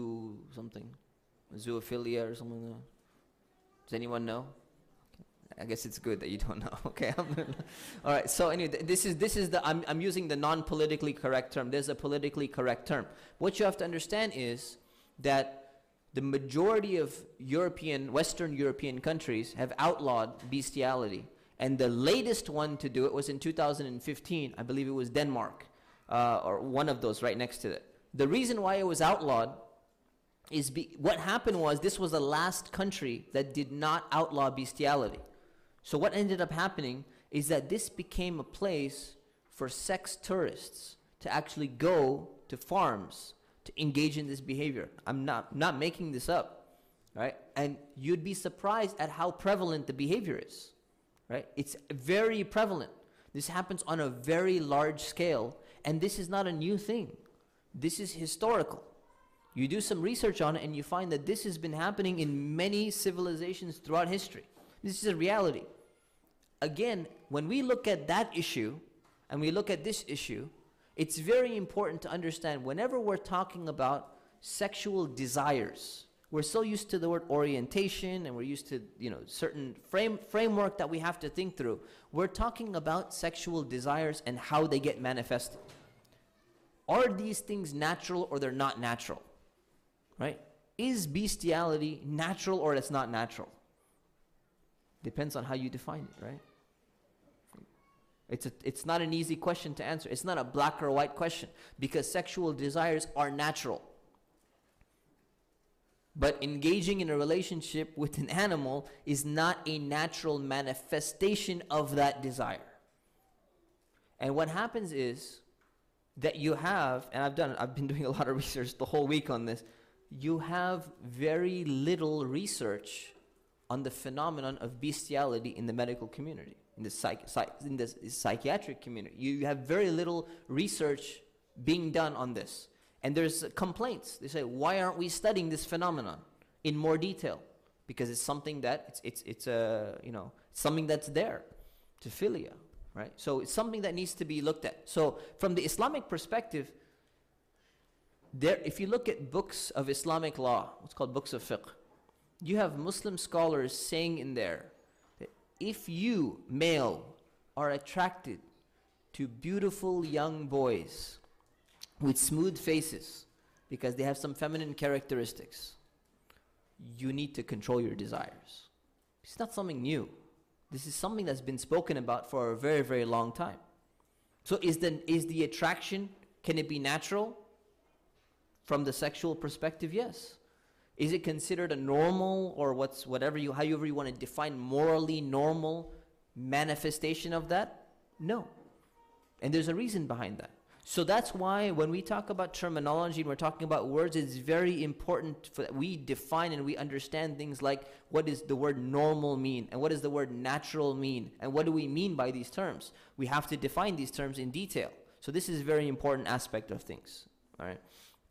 Zoophilia or something like that? Does anyone know? I guess it's good that you don't know. Okay. All right. So anyway, this is the I'm using the non-politically correct term. There's a politically correct term. What you have to understand is that the majority of Western European countries have outlawed bestiality, and the latest one to do it was in 2015. I believe it was Denmark, or one of those right next to it. The reason why it was outlawed is what happened was this was the last country that did not outlaw bestiality. So what ended up happening is that this became a place for sex tourists to actually go to farms to engage in this behavior. I'm not making this up, right? And you'd be surprised at how prevalent the behavior is, right? It's very prevalent. This happens on a very large scale, and this is not a new thing. This is historical. You do some research on it, and you find that this has been happening in many civilizations throughout history. This is a reality. Again, when we look at that issue, and we look at this issue, it's very important to understand whenever we're talking about sexual desires, we're so used to the word orientation, and we're used to certain framework that we have to think through. We're talking about sexual desires and how they get manifested. Are these things natural or they're not natural? Right? Is bestiality natural or it's not natural? Depends on how you define it, right? It's not an easy question to answer. It's not a black or white question, because sexual desires are natural. But engaging in a relationship with an animal is not a natural manifestation of that desire. And what happens is that you have, and I've been doing a lot of research the whole week on this, you have very little research on the phenomenon of bestiality in the medical community, in the psychiatric community. You have very little research being done on this. And there's complaints. They say, why aren't we studying this phenomenon in more detail? Because it's something that, it's something that's there, tophilia, right? So it's something that needs to be looked at. So from the Islamic perspective, if you look at books of Islamic law, what's called books of fiqh, you have Muslim scholars saying in there that if you, male, are attracted to beautiful young boys with smooth faces because they have some feminine characteristics, you need to control your desires. It's not something new. This is something that's been spoken about for a very, very long time. So is the attraction, can it be natural? From the sexual perspective, yes. Is it considered a normal or however you want to define morally normal manifestation of that? No. And there's a reason behind that. So that's why when we talk about terminology and we're talking about words, it's very important that we define and we understand things like what does the word normal mean and what does the word natural mean and what do we mean by these terms. We have to define these terms in detail. So this is a very important aspect of things. All right.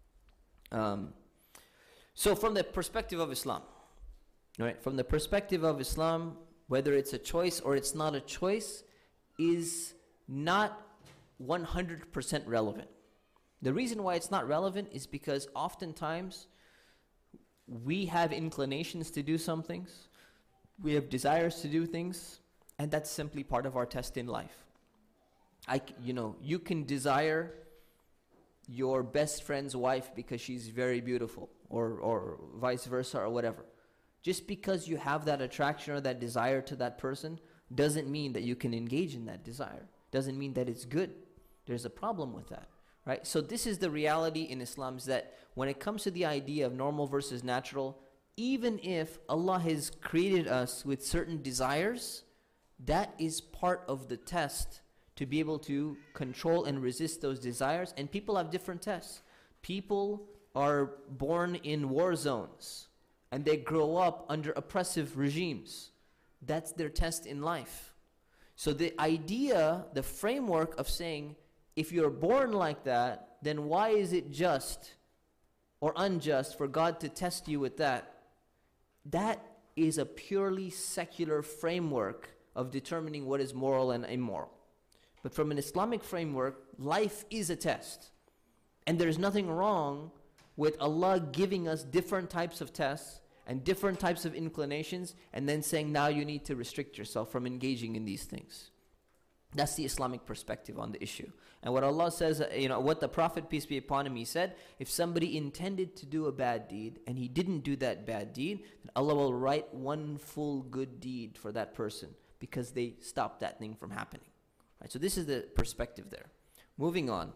So from the perspective of Islam, right? From the perspective of Islam, whether it's a choice or it's not a choice is not 100% relevant. The reason why it's not relevant is because oftentimes we have inclinations to do some things, we have desires to do things, and that's simply part of our test in life. You can desire your best friend's wife because she's very beautiful, or vice versa, or whatever. Just because you have that attraction or that desire to that person doesn't mean that you can engage in that desire. Doesn't mean that it's good. There's a problem with that, right? So this is the reality in Islam, is that when it comes to the idea of normal versus natural, even if Allah has created us with certain desires, that is part of the test to be able to control and resist those desires. And people have different tests. People are born in war zones and they grow up under oppressive regimes. That's their test in life. So the idea, the framework of saying, if you're born like that, then why is it just or unjust for God to test you with that? That is a purely secular framework of determining what is moral and immoral. But from an Islamic framework, life is a test. And there's nothing wrong with Allah giving us different types of tests and different types of inclinations and then saying, now you need to restrict yourself from engaging in these things. That's the Islamic perspective on the issue. And what Allah says, what the Prophet, peace be upon him, he said, if somebody intended to do a bad deed and he didn't do that bad deed, then Allah will write one full good deed for that person because they stopped that thing from happening. Right, so this is the perspective there. Moving on.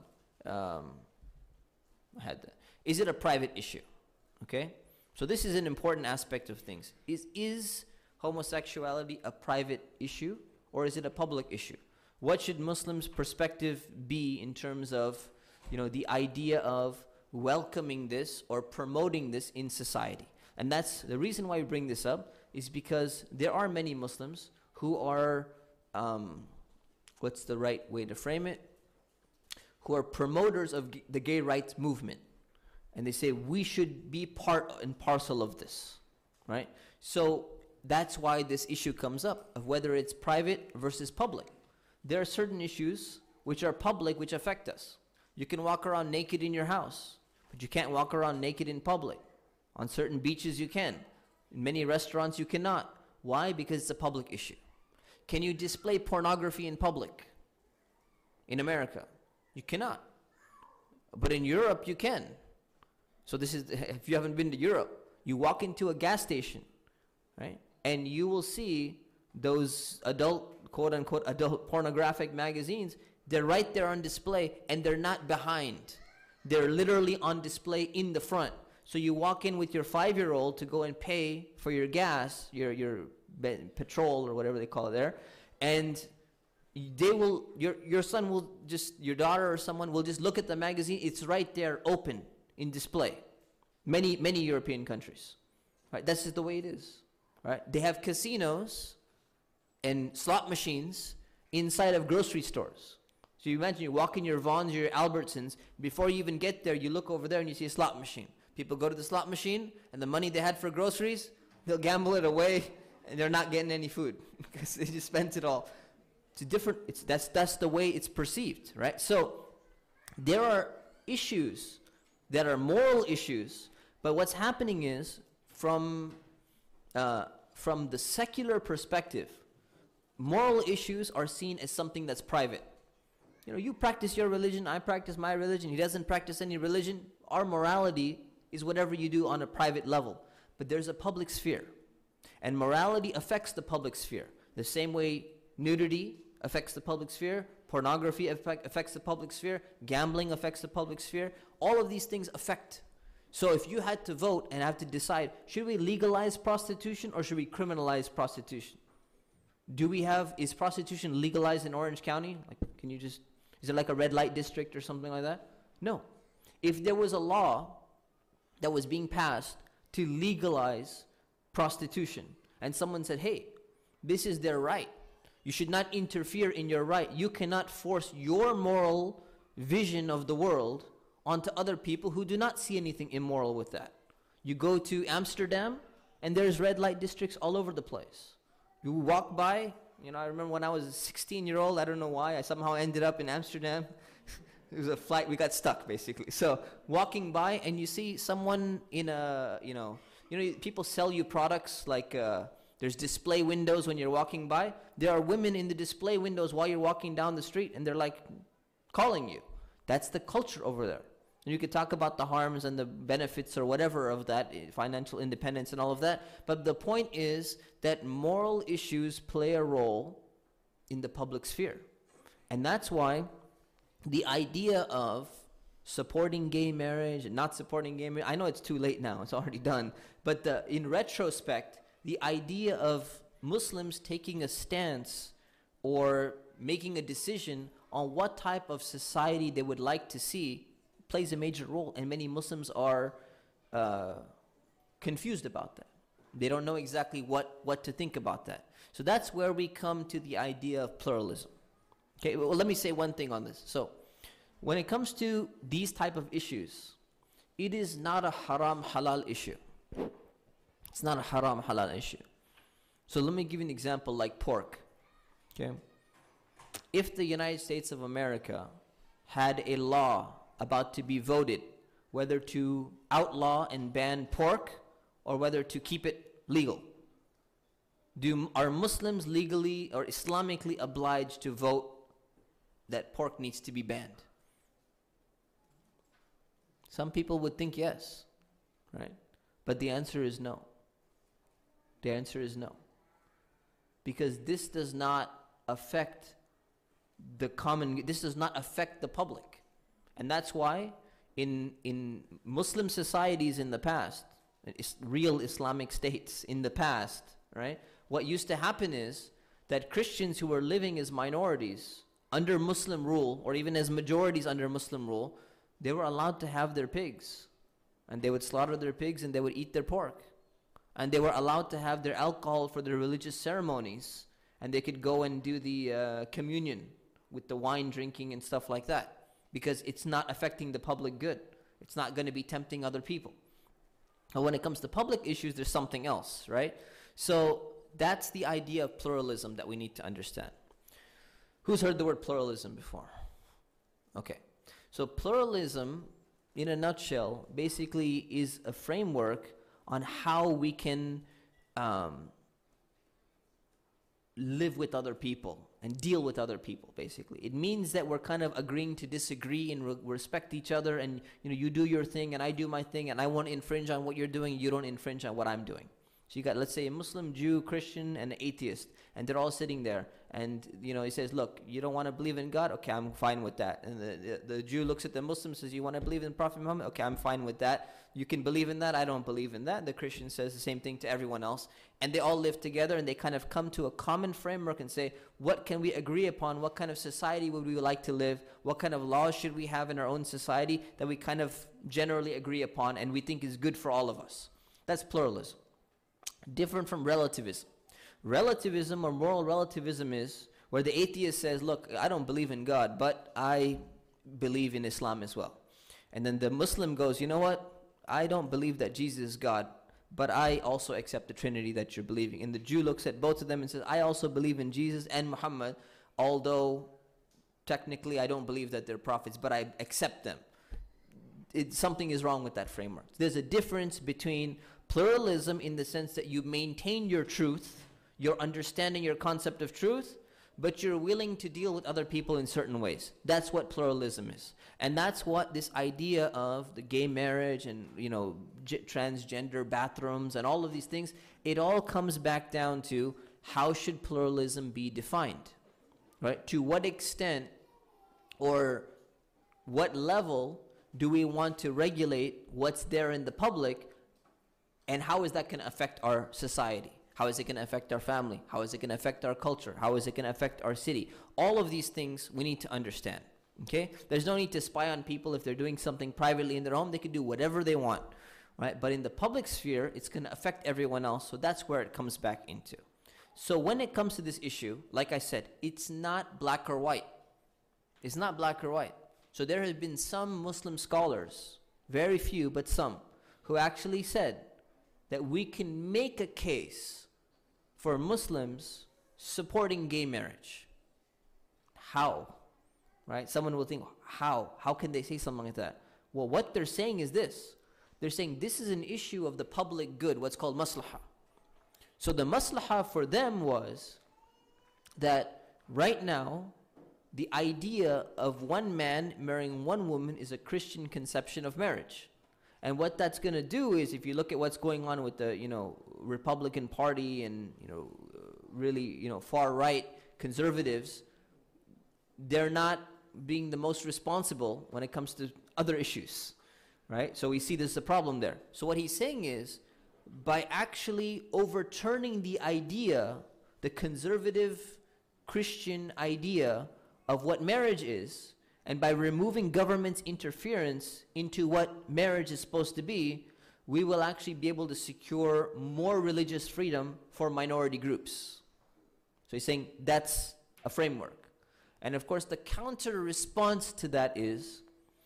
Is it a private issue? Okay? So this is an important aspect of things. Is homosexuality a private issue or is it a public issue? What should Muslims' perspective be in terms of, the idea of welcoming this or promoting this in society? And that's the reason why we bring this up, is because there are many Muslims who are what's the right way to frame it? Who are promoters of the gay rights movement. And they say we should be part and parcel of this, right? So that's why this issue comes up of whether it's private versus public. There are certain issues which are public which affect us. You can walk around naked in your house, but you can't walk around naked in public. On certain beaches you can. In many restaurants you cannot. Why? Because it's a public issue. Can you display pornography in public? In America, you cannot. But in Europe, you can. So this is, if you haven't been to Europe, you walk into a gas station, right? And you will see those adult, quote-unquote, adult pornographic magazines. They're right there on display, and they're not behind. They're literally on display in the front. So you walk in with your 5-year-old to go and pay for your gas, your petrol or whatever they call it there, and they will, your son will just, your daughter or someone will just look at the magazine. It's right there, open, in display. Many European countries, right? That's just the way it is, right? They have casinos and slot machines inside of grocery stores. So you imagine you walk in your Vaughn's, your Albertsons, before you even get there, you look over there and you see a slot machine. People go to the slot machine, and the money they had for groceries, they'll gamble it away, and they're not getting any food because they just spent it all. That's the way it's perceived, right? So there are issues that are moral issues, but what's happening is from the secular perspective, moral issues are seen as something that's private. You know, you practice your religion, I practice my religion, he doesn't practice any religion. Our morality is whatever you do on a private level. But there's a public sphere. And morality affects the public sphere. The same way nudity affects the public sphere, pornography affects the public sphere, gambling affects the public sphere. All of these things affect. So if you had to vote and have to decide, should we legalize prostitution or should we criminalize prostitution? Is prostitution legalized in Orange County? Is it like a red light district or something like that? No. If there was a law that was being passed to legalize prostitution, and someone said, hey, this is their right, you should not interfere in your right, you cannot force your moral vision of the world onto other people who do not see anything immoral with that. You go to Amsterdam, and there's red light districts all over the place. You walk by, I remember when I was a 16-year-old, I don't know why, I somehow ended up in Amsterdam. It was a flight, we got stuck basically. So walking by and you see someone in a, people sell you products like there's display windows when you're walking by. There are women in the display windows while you're walking down the street and they're like calling you. That's the culture over there. And you could talk about the harms and the benefits or whatever of that, financial independence and all of that. But the point is that moral issues play a role in the public sphere. And that's why the idea of supporting gay marriage and not supporting gay marriage, I know it's too late now, it's already done. But in retrospect, the idea of Muslims taking a stance or making a decision on what type of society they would like to see plays a major role, and many Muslims are confused about that. They don't know exactly what to think about that. So that's where we come to the idea of pluralism. Okay, well, let me say one thing on this. So when it comes to these type of issues, it is not a haram halal issue. It's not a haram halal issue. So let me give you an example like pork. Okay, if the United States of America had a law about to be voted whether to outlaw and ban pork or whether to keep it legal, are Muslims legally or Islamically obliged to vote that pork needs to be banned? Some people would think yes, right? But the answer is no. The answer is no. Because this does not affect this does not affect the public. And that's why in Muslim societies in the past, real Islamic states in the past, right? What used to happen is that Christians who were living as minorities under Muslim rule, or even as majorities under Muslim rule, they were allowed to have their pigs. And they would slaughter their pigs and they would eat their pork. And they were allowed to have their alcohol for their religious ceremonies. And they could go and do the communion with the wine drinking and stuff like that. Because it's not affecting the public good. It's not going to be tempting other people. But when it comes to public issues, there's something else, right? So that's the idea of pluralism that we need to understand. Who's heard the word pluralism before? Okay. So pluralism, in a nutshell, basically is a framework on how we can live with other people and deal with other people, basically. It means that we're kind of agreeing to disagree and respect each other, and you do your thing and I do my thing, and I won't infringe on what you're doing, you don't infringe on what I'm doing. So you got, let's say, a Muslim, Jew, Christian, and an atheist, and they're all sitting there, and he says, look, you don't want to believe in God? Okay, I'm fine with that. And the Jew looks at the Muslim and says, you want to believe in Prophet Muhammad? Okay, I'm fine with that. You can believe in that, I don't believe in that. The Christian says the same thing to everyone else, and they all live together, and they kind of come to a common framework and say, what can we agree upon? What kind of society would we like to live? What kind of laws should we have in our own society that we kind of generally agree upon and we think is good for all of us? That's pluralism. different from relativism. Relativism or moral relativism is where the atheist says, look, I don't believe in God, but I believe in Islam as well. And then the Muslim goes, you know what? I don't believe that Jesus is God, but I also accept the Trinity that you're believing. And the Jew looks at both of them and says, I also believe in Jesus and Muhammad, although technically I don't believe that they're prophets, but I accept them. Something is wrong with that framework. There's a difference between pluralism in the sense that you maintain your truth, your understanding, your concept of truth, but you're willing to deal with other people in certain ways. That's what pluralism is. And that's what this idea of the gay marriage and, transgender bathrooms and all of these things, it all comes back down to how should pluralism be defined, right? To what extent or what level do we want to regulate what's there in the public, and how is that going to affect our society? How is it going to affect our family? How is it going to affect our culture? How is it going to affect our city? All of these things we need to understand, okay? There's no need to spy on people. If they're doing something privately in their home, they can do whatever they want, right? But in the public sphere, it's going to affect everyone else, so that's where it comes back into. So when it comes to this issue, like I said, it's not black or white. It's not black or white. So there have been some Muslim scholars, very few, but some, who actually said that we can make a case for Muslims supporting gay marriage. How? Right? Someone will think, how? How can they say something like that? Well, what they're saying is this. They're saying this is an issue of the public good, what's called maslahah. So the maslahah for them was that right now, the idea of one man marrying one woman is a Christian conception of marriage. And what that's going to do is, if you look at what's going on with the, Republican Party and, really, far-right conservatives, they're not being the most responsible when it comes to other issues, right? So we see there's a problem there. So what he's saying is, by actually overturning the idea, the conservative Christian idea of what marriage is, and by removing government's interference into what marriage is supposed to be, we will actually be able to secure more religious freedom for minority groups. So he's saying that's a framework. And of course, the counter response to that is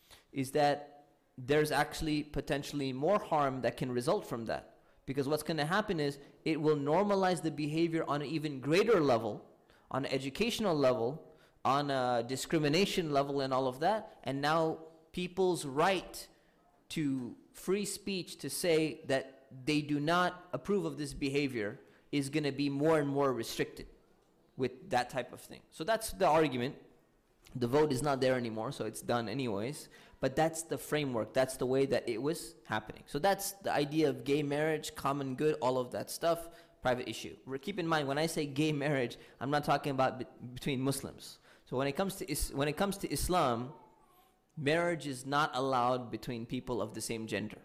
that there's actually potentially more harm that can result from that. Because what's going to happen is it will normalize the behavior on an even greater level, on an educational level, on a discrimination level and all of that, and now people's right to free speech to say that they do not approve of this behavior is going to be more and more restricted with that type of thing. So that's the argument. The vote is not there anymore, so it's done anyways, but that's the framework, that's the way that it was happening. So that's the idea of gay marriage, common good, all of that stuff, private issue. Keep in mind, when I say gay marriage, I'm not talking about between Muslims. So when it comes to Islam, marriage is not allowed between people of the same gender.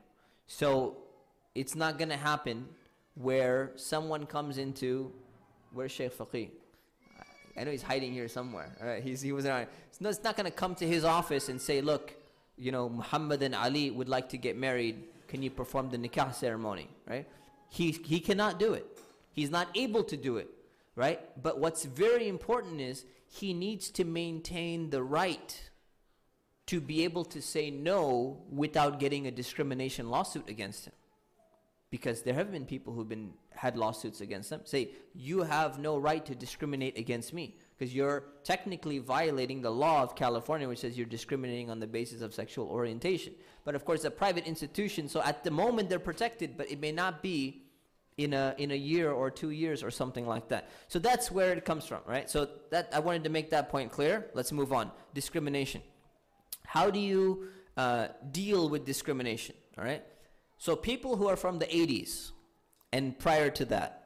So it's not going to happen where someone comes into, where's Sheikh Faqih? I know he's hiding here somewhere. All right, he was not. No, it's not going to come to his office and say, look, Muhammad and Ali would like to get married. Can you perform the nikah ceremony? Right? He cannot do it. He's not able to do it. Right? But what's very important is he needs to maintain the right to be able to say no without getting a discrimination lawsuit against him. Because there have been people who've had lawsuits against them. Say, you have no right to discriminate against me because you're technically violating the law of California, which says you're discriminating on the basis of sexual orientation. But of course, a private institution, so at the moment they're protected, but it may not be in a year or 2 years or something like that. So that's where it comes from, right? So that I wanted to make that point clear. Let's move on. Discrimination. How do you deal with discrimination, all right? So people who are from the 80s and prior to that,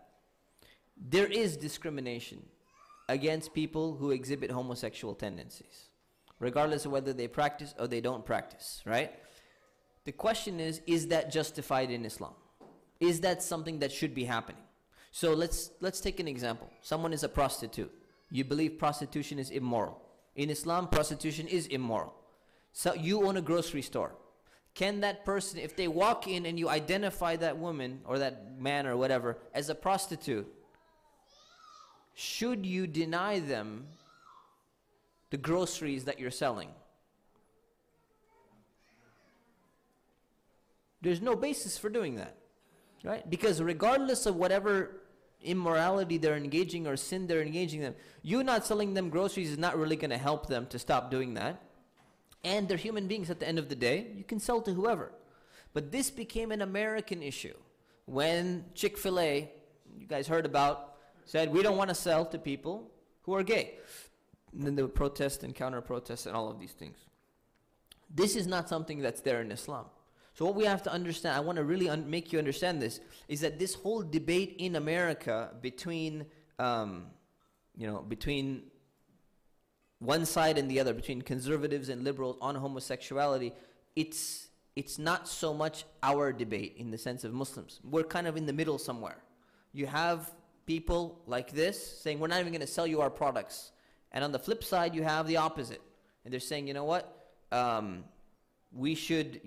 there is discrimination against people who exhibit homosexual tendencies, regardless of whether they practice or they don't practice, right? The question is that justified in Islam? Is that something that should be happening? So let's take an example. Someone is a prostitute. You believe prostitution is immoral. In Islam, prostitution is immoral. So you own a grocery store. can that person, if they walk in and you identify that woman or that man or whatever as a prostitute, should you deny them the groceries that you're selling? There's no basis for doing that, right? Because regardless of whatever immorality they're engaging or sin they're engaging them, you not selling them groceries is not really going to help them to stop doing that. And they're human beings at the end of the day. You can sell to whoever. But this became an American issue when Chick-fil-A, you guys heard about, said we don't want to sell to people who are gay. And then there were protests and counter-protests and all of these things. This is not something that's there in Islam. So what we have to understand, I want to really make you understand this, is that this whole debate in America between, between one side and the other, between conservatives and liberals on homosexuality, it's not so much our debate in the sense of Muslims. We're kind of in the middle somewhere. You have people like this saying, we're not even going to sell you our products. And on the flip side, you have the opposite. And they're saying, you know what? We should,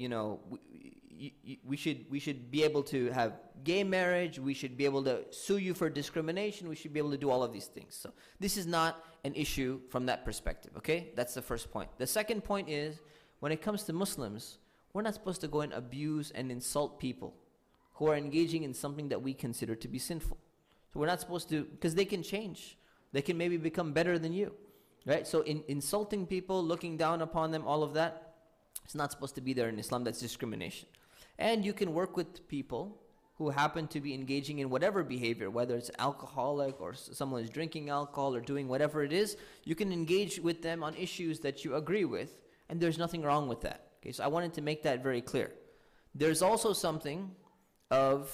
we should be able to have gay marriage. We should be able to sue you for discrimination. We should be able to do all of these things. So this is not an issue from that perspective, okay? That's the first point. The second point is, when it comes to Muslims, we're not supposed to go and abuse and insult people who are engaging in something that we consider to be sinful. So we're not supposed to, because they can change. They can maybe become better than you, right? So in insulting people, looking down upon them, all of that, it's not supposed to be there in Islam. That's discrimination. And you can work with people who happen to be engaging in whatever behavior, whether it's alcoholic or someone is drinking alcohol or doing whatever it is. You can engage with them on issues that you agree with, and there's nothing wrong with that. Okay, so I wanted to make that very clear. There's also something of,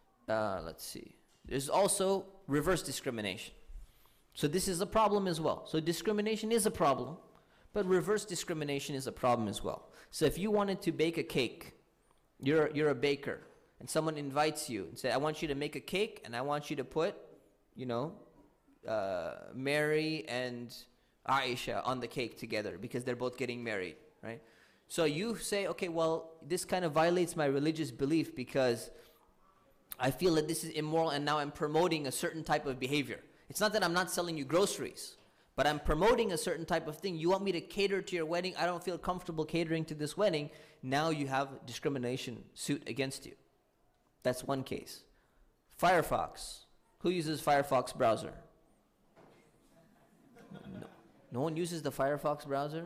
there's also reverse discrimination. So this is a problem as well. So discrimination is a problem, but reverse discrimination is a problem as well. So if you wanted to bake a cake, you're a baker, and someone invites you and say, I want you to make a cake, and I want you to put, Mary and Aisha on the cake together because they're both getting married, right? So you say, okay, well, this kind of violates my religious belief because I feel that this is immoral and now I'm promoting a certain type of behavior. It's not that I'm not selling you groceries, but I'm promoting a certain type of thing. You want me to cater to your wedding. I don't feel comfortable catering to this wedding. Now you have a discrimination suit against you. That's one case. Firefox. Who uses Firefox browser? No one uses the Firefox browser?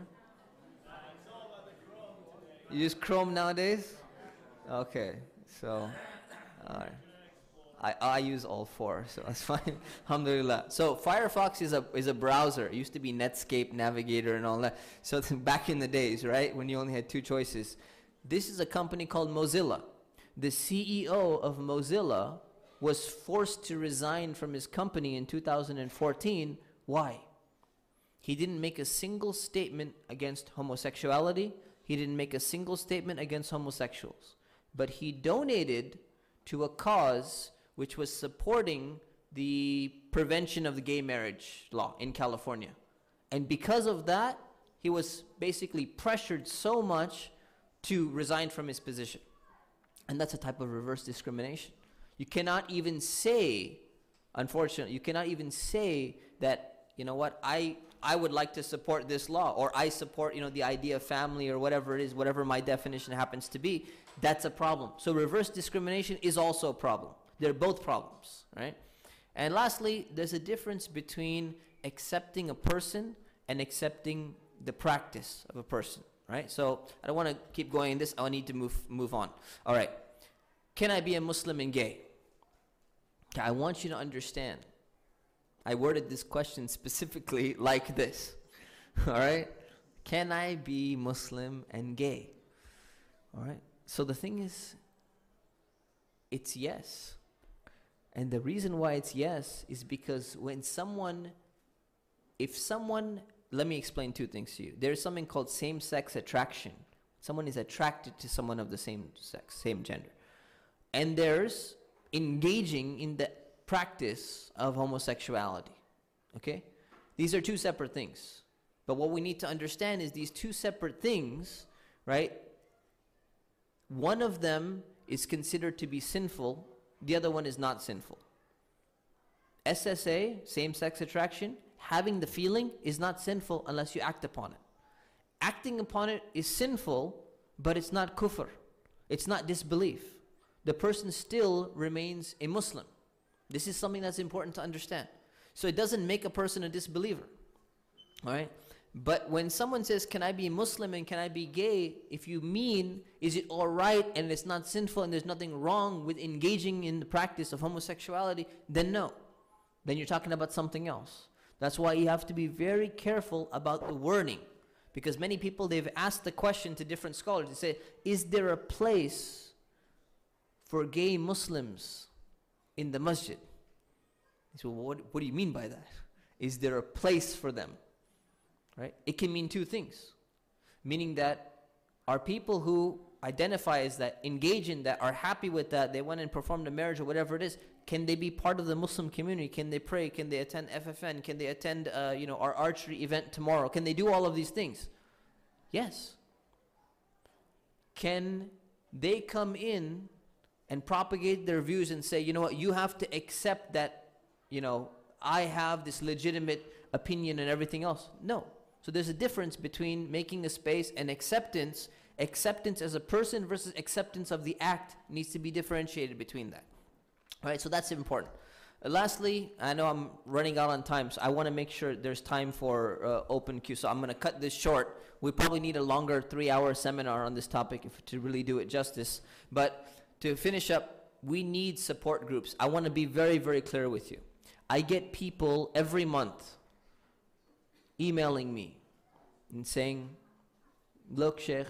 You use Chrome nowadays? Okay, so, all right. I use all four, so that's fine. Alhamdulillah. So Firefox is a browser. It used to be Netscape, Navigator, and all that. So back in the days, right, when you only had two choices. This is a company called Mozilla. The CEO of Mozilla was forced to resign from his company in 2014. Why? He didn't make a single statement against homosexuality. He didn't make a single statement against homosexuals. But he donated to a cause which was supporting the prevention of the gay marriage law in California. And because of that, he was basically pressured so much to resign from his position. And that's a type of reverse discrimination. You cannot even say, unfortunately, you cannot even say that, you know what, I would like to support this law, or I support, the idea of family, or whatever it is, whatever my definition happens to be. That's a problem. So reverse discrimination is also a problem. They're both problems, right? And lastly, there's a difference between accepting a person and accepting the practice of a person, right? So I don't want to keep going in this. I need to move on. All right. Can I be a Muslim and gay? Okay, I want you to understand. I worded this question specifically like this. All right? Can I be Muslim and gay? All right? So the thing is, it's yes. And the reason why it's yes is because if someone, let me explain two things to you. There's something called same-sex attraction. Someone is attracted to someone of the same sex, same gender. And there's engaging in the practice of homosexuality. Okay? These are two separate things. But what we need to understand is these two separate things, right, one of them is considered to be sinful, the other one is not sinful. SSA, same-sex attraction, having the feeling is not sinful unless you act upon it. Acting upon it is sinful, but it's not kufr. It's not disbelief. The person still remains a Muslim. This is something that's important to understand. So it doesn't make a person a disbeliever. All right? But when someone says, can I be Muslim and can I be gay? If you mean, is it all right and it's not sinful and there's nothing wrong with engaging in the practice of homosexuality, then no. Then you're talking about something else. That's why you have to be very careful about the wording. Because many people, they've asked the question to different scholars. They say, is there a place for gay Muslims in the masjid? They say, well, what do you mean by that? Is there a place for them? Right? It can mean two things. Meaning that are people who identify as that, engage in that, are happy with that, they went and performed a marriage or whatever it is, can they be part of the Muslim community? Can they pray? Can they attend FFN? Can they attend our archery event tomorrow? Can they do all of these things? Yes. Can they come in and propagate their views and say, you know what, you have to accept that, I have this legitimate opinion and everything else? No. So there's a difference between making a space and acceptance. Acceptance as a person versus acceptance of the act needs to be differentiated between that. All right, so that's important. Lastly, I know I'm running out on time, so I want to make sure there's time for open queue. So I'm going to cut this short. We probably need a longer 3-hour seminar on this topic to really do it justice. But to finish up, we need support groups. I want to be very, very clear with you. I get people every month emailing me and saying, look, Sheikh,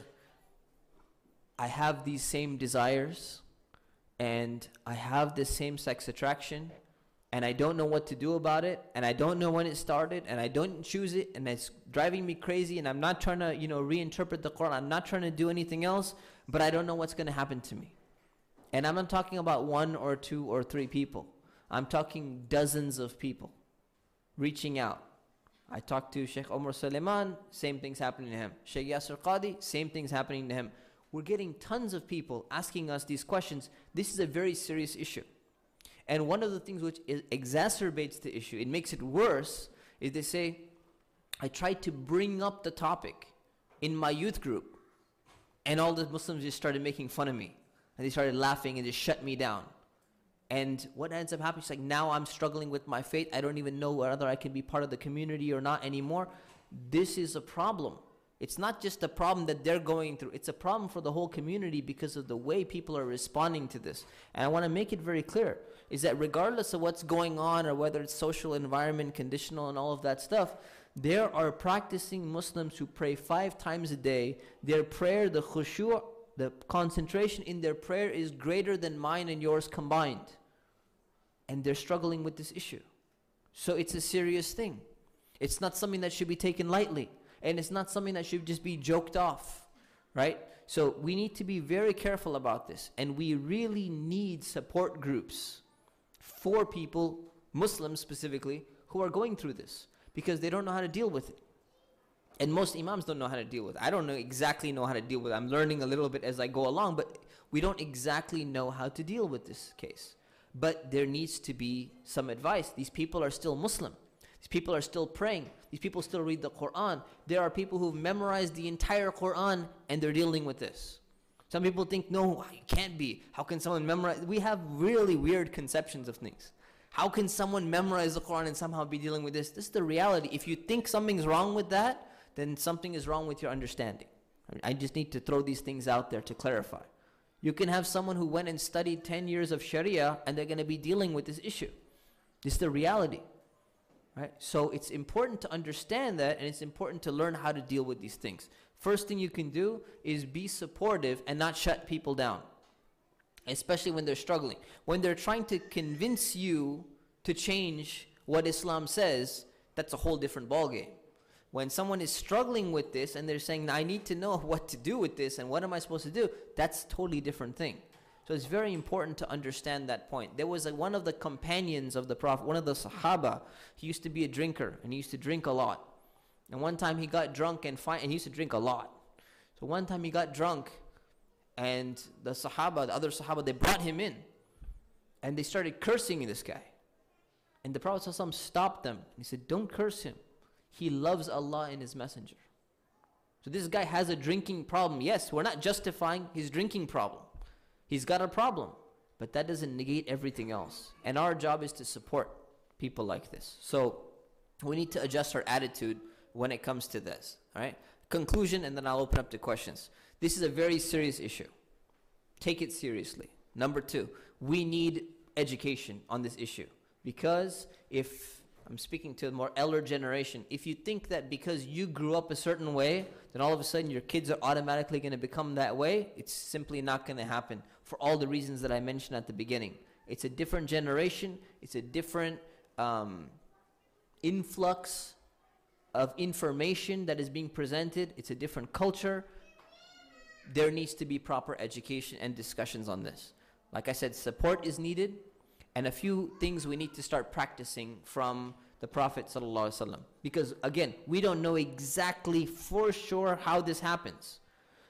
I have these same desires and I have this same-sex attraction and I don't know what to do about it and I don't know when it started and I don't choose it and it's driving me crazy and I'm not trying to, reinterpret the Quran. I'm not trying to do anything else, but I don't know what's going to happen to me. And I'm not talking about 1 or 2 or 3 people. I'm talking dozens of people reaching out. I talked to Sheikh Omar Suleiman, same things happening to him. Sheikh Yasir Qadi, same things happening to him. We're getting tons of people asking us these questions. This is a very serious issue. And one of the things which exacerbates the issue, it makes it worse, is they say, I tried to bring up the topic in my youth group, and all the Muslims just started making fun of me. And they started laughing and just shut me down. And what ends up happening is now I'm struggling with my faith. I don't even know whether I can be part of the community or not anymore. This is a problem. It's not just a problem that they're going through. It's a problem for the whole community because of the way people are responding to this. And I want to make it very clear, is that regardless of what's going on or whether it's social environment, conditional and all of that stuff, there are practicing Muslims who pray 5 times a day. Their prayer, the khushu', the concentration in their prayer is greater than mine and yours combined. And they're struggling with this issue. So it's a serious thing. It's not something that should be taken lightly. And it's not something that should just be joked off, right? So we need to be very careful about this. And we really need support groups for people, Muslims specifically, who are going through this. Because they don't know how to deal with it. And most imams don't know how to deal with it. I don't exactly know how to deal with it. I'm learning a little bit as I go along, but we don't exactly know how to deal with this case. But there needs to be some advice. These people are still Muslim. These people are still praying. These people still read the Quran. There are people who've memorized the entire Quran and they're dealing with this. Some people think, no, it can't be. How can someone memorize? We have really weird conceptions of things. How can someone memorize the Quran and somehow be dealing with this? This is the reality. If you think something's wrong with that, then something is wrong with your understanding. I just need to throw these things out there to clarify. You can have someone who went and studied 10 years of Sharia and they're going to be dealing with this issue. This is the reality. Right? So it's important to understand that, and it's important to learn how to deal with these things. First thing you can do is be supportive and not shut people down, especially when they're struggling. When they're trying to convince you to change what Islam says, that's a whole different ballgame. When someone is struggling with this and they're saying, I need to know what to do with this and what am I supposed to do, that's a totally different thing. So it's very important to understand that point. There was one of the companions of the Prophet, one of the Sahaba, he used to be a drinker and he used to drink a lot. And one time he got drunk and he used to drink a lot. So one time he got drunk And the Sahaba, the other Sahaba, they brought him in. And they started cursing this guy. And the Prophet ﷺ stopped them. He said, don't curse him. He loves Allah and His Messenger. So this guy has a drinking problem. Yes, we're not justifying his drinking problem. He's got a problem. But that doesn't negate everything else. And our job is to support people like this. So we need to adjust our attitude when it comes to this. All right? Conclusion, and then I'll open up to questions. This is a very serious issue. Take it seriously. Number 2, we need education on this issue. Because if, I'm speaking to a more elder generation, if you think that because you grew up a certain way, then all of a sudden your kids are automatically going to become that way, it's simply not going to happen for all the reasons that I mentioned at the beginning. It's a different generation. It's a different influx of information that is being presented. It's a different culture. There needs to be proper education and discussions on this. Like I said, support is needed, and a few things we need to start practicing from the Prophet ﷺ. Because again, we don't know exactly for sure how this happens.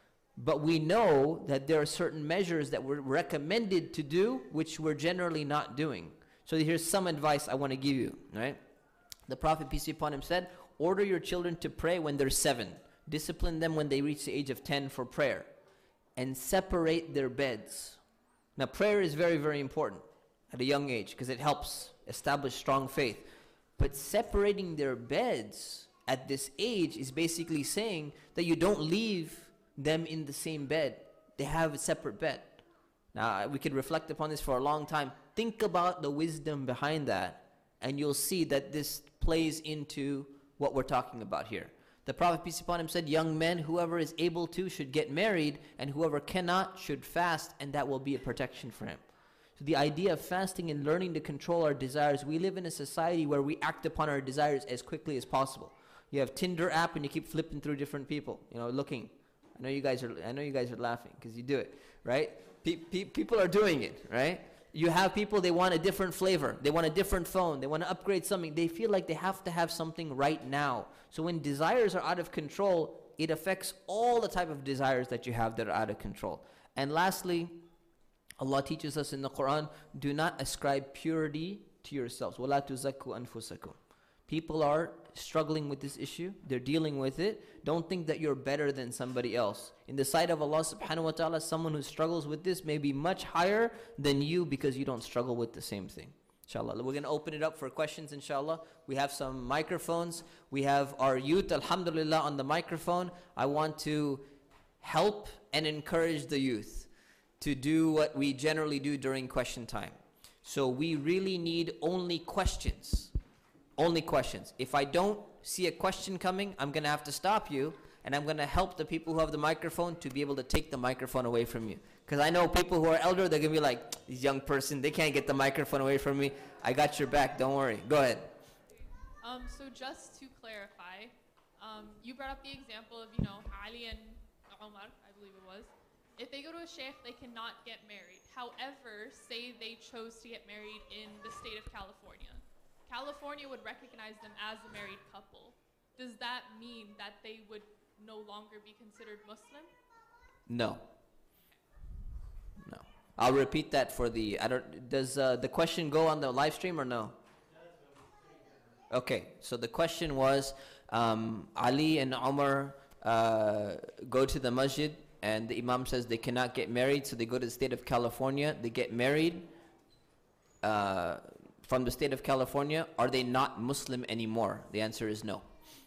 But we know that there are certain measures that we're recommended to do, which we're generally not doing. So here's some advice I want to give you. Right? The Prophet, peace be upon him, said, order your children to pray when they're 7. Discipline them when they reach the age of 10 for prayer. And separate their beds. Now prayer is very, very important at a young age because it helps establish strong faith. But separating their beds at this age is basically saying that you don't leave them in the same bed. They have a separate bed. Now we could reflect upon this for a long time. Think about the wisdom behind that, and you'll see that this plays into what we're talking about here. The Prophet, peace upon him, said, young men, whoever is able to should get married, and whoever cannot should fast, and that will be a protection for him. So the idea of fasting and learning to control our desires, we live in a society where we act upon our desires as quickly as possible. You have Tinder app and you keep flipping through different people, looking. I know you guys are laughing because you do it, right? People are doing it, right? You have people, they want a different flavor. They want a different phone. They want to upgrade something. They feel like they have to have something right now. So when desires are out of control, it affects all the type of desires that you have that are out of control. And lastly, Allah teaches us in the Quran, do not ascribe purity to yourselves. وَلَا تُزَكُّوا أَنفُسَكُمْ. People are struggling with this issue. They're dealing with it. Don't think that you're better than somebody else. In the sight of Allah subhanahu wa ta'ala, someone who struggles with this may be much higher than you because you don't struggle with the same thing. Inshallah. We're going to open it up for questions, inshallah. We have some microphones. We have our youth, alhamdulillah, on the microphone. I want to help and encourage the youth to do what we generally do during question time. So we really need only questions. Only questions. If I don't see a question coming, I'm going to have to stop you, and I'm going to help the people who have the microphone to be able to take the microphone away from you. Because I know people who are elder, they're going to be like, this young person, they can't get the microphone away from me. I got your back, don't worry. Go ahead. So just to clarify, you brought up the example of, Ali and Umar, I believe it was. If they go to a sheikh, they cannot get married. However, say they chose to get married in the state of California. California would recognize them as a married couple. Does that mean that they would no longer be considered Muslim? No. I'll repeat that for does the question go on the live stream or no? Okay, so the question was, Ali and Umar go to the masjid and the imam says they cannot get married, so they go to the state of California, they get married from the state of California. Are they not Muslim anymore? The answer is no.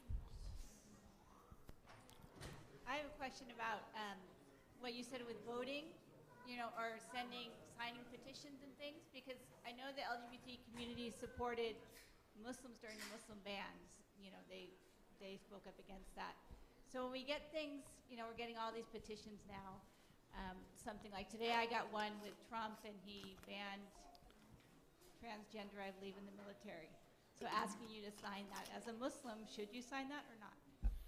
I have a question about what you said with voting, or signing petitions and things, because I know the LGBT community supported Muslims during the Muslim bans. They spoke up against that. So when we get things, we're getting all these petitions now. Something like today I got one with Trump, and he banned transgender, I believe, in the military. So asking you to sign that. As a Muslim, should you sign that or not?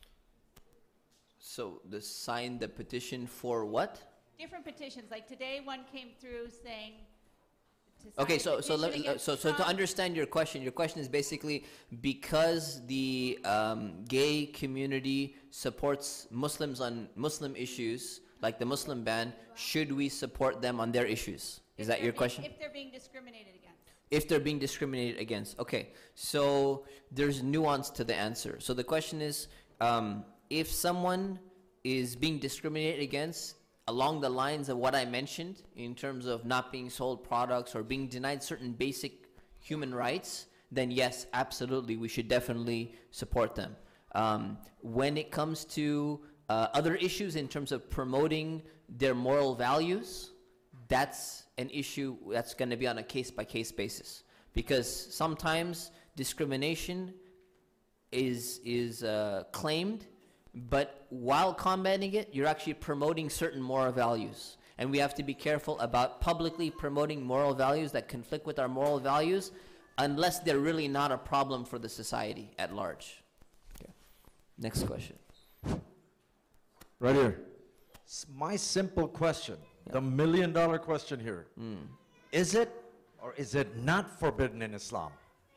So sign the petition for what? Different petitions. Like today, one came through saying to sign Okay, a petition so against to Trump. understand your question is basically because the gay community supports Muslims on Muslim issues, like the Muslim ban, should we support them on their issues? Is that your question? If they're being discriminated against. If they're being discriminated against. Okay, so there's nuance to the answer. So the question is, if someone is being discriminated against along the lines of what I mentioned in terms of not being sold products or being denied certain basic human rights, then yes, absolutely, we should definitely support them. When it comes to other issues in terms of promoting their moral values, that's an issue that's going to be on a case-by-case basis. Because sometimes discrimination is claimed, but while combating it, you're actually promoting certain moral values. And we have to be careful about publicly promoting moral values that conflict with our moral values unless they're really not a problem for the society at large. Okay. Next question. Right here. My simple question, the $1 million question here. Is it or is it not forbidden in Islam?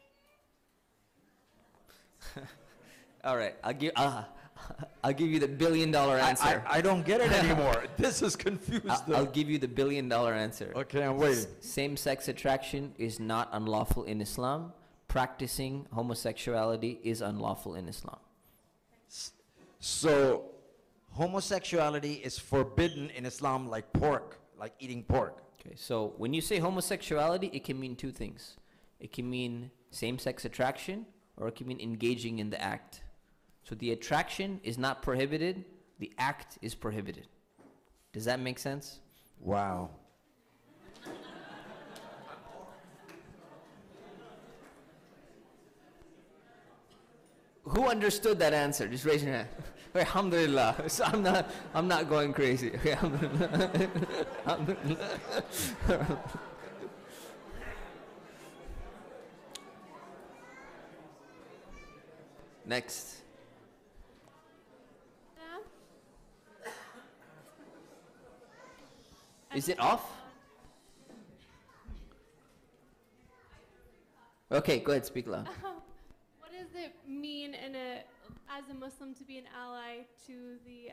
All right, I'll give you the $1 billion answer. I don't get it anymore. This is confused. I'll give you the $1 billion answer. Okay, I'm waiting. Same-sex attraction is not unlawful in Islam. Practicing homosexuality is unlawful in Islam. So, homosexuality is forbidden in Islam like pork, like eating pork. Okay, so when you say homosexuality, it can mean two things. It can mean same-sex attraction, or it can mean engaging in the act. So the attraction is not prohibited, the act is prohibited. Does that make sense? Wow. Who understood that answer? Just raise your hand. Alhamdulillah. So I'm not going crazy. Okay, alhamdulillah. Alhamdulillah. Next. Is it off? Okay, go ahead, speak loud. What does it mean as a Muslim to be an ally to the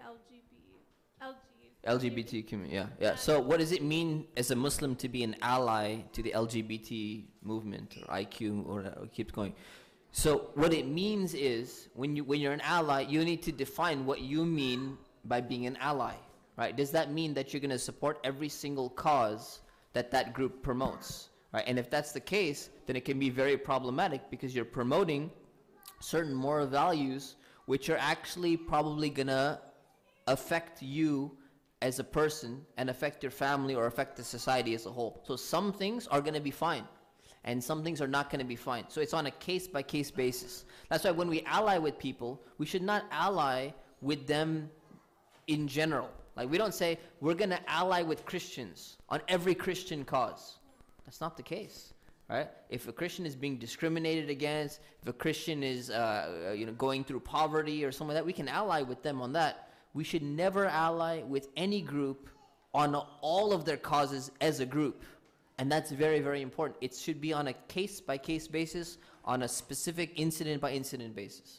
LGBT community, yeah. So what does it mean as a Muslim to be an ally to the LGBT movement or IQ or it keeps going? So what it means is when you're an ally, you need to define what you mean by being an ally, right? Does that mean that you're going to support every single cause that group promotes, right? And if that's the case, then it can be very problematic because you're promoting certain moral values which are actually probably going to affect you as a person and affect your family or affect the society as a whole. So some things are going to be fine and some things are not going to be fine. So it's on a case-by-case basis. That's why when we ally with people, we should not ally with them in general. Like we don't say, we're going to ally with Christians on every Christian cause. That's not the case, right? If a Christian is being discriminated against, if a Christian is going through poverty or something like that, we can ally with them on that. We should never ally with any group on all of their causes as a group. And that's very, very important. It should be on a case-by-case basis, on a specific incident-by-incident basis.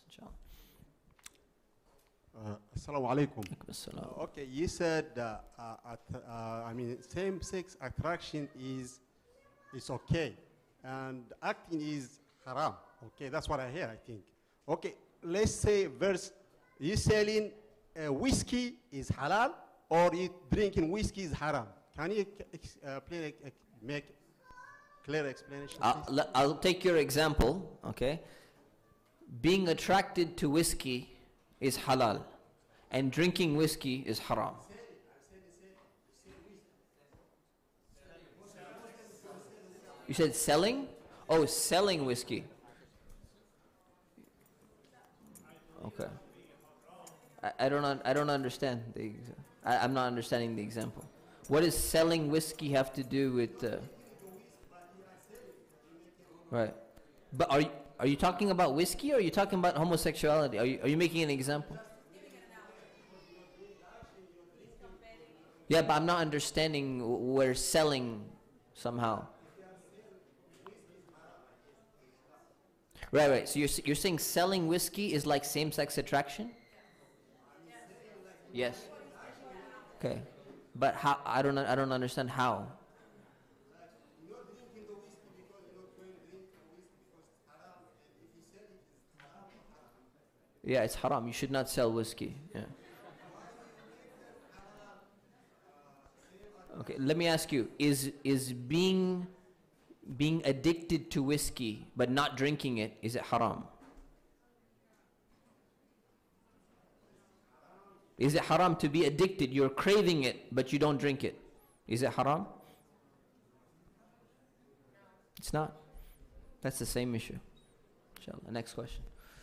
Assalamu alaikum. Okay, you said same-sex attraction is okay, and acting is haram. Okay, that's what I hear. I think. Okay, let's say you selling whiskey is halal, or you drinking whiskey is haram. Can you make clear explanation? I'll take your example. Okay, being attracted to whiskey is halal, and drinking whiskey is haram. You said selling? Oh, selling whiskey. Okay. I don't understand I'm not understanding the example. What does selling whiskey have to do with right? But are you talking about whiskey or are you talking about homosexuality? Are you making an example? Yeah, but I'm not understanding where selling somehow. Right. So you're saying selling whiskey is like same-sex attraction? Yes. Okay. But how? I don't understand how. Yeah, it's haram. You should not sell whiskey. Yeah. Okay, let me ask you, is being addicted to whiskey but not drinking it, is it haram? Is it haram to be addicted? You're craving it, but you don't drink it. Is it haram? It's not. That's the same issue. Inshallah. Next question.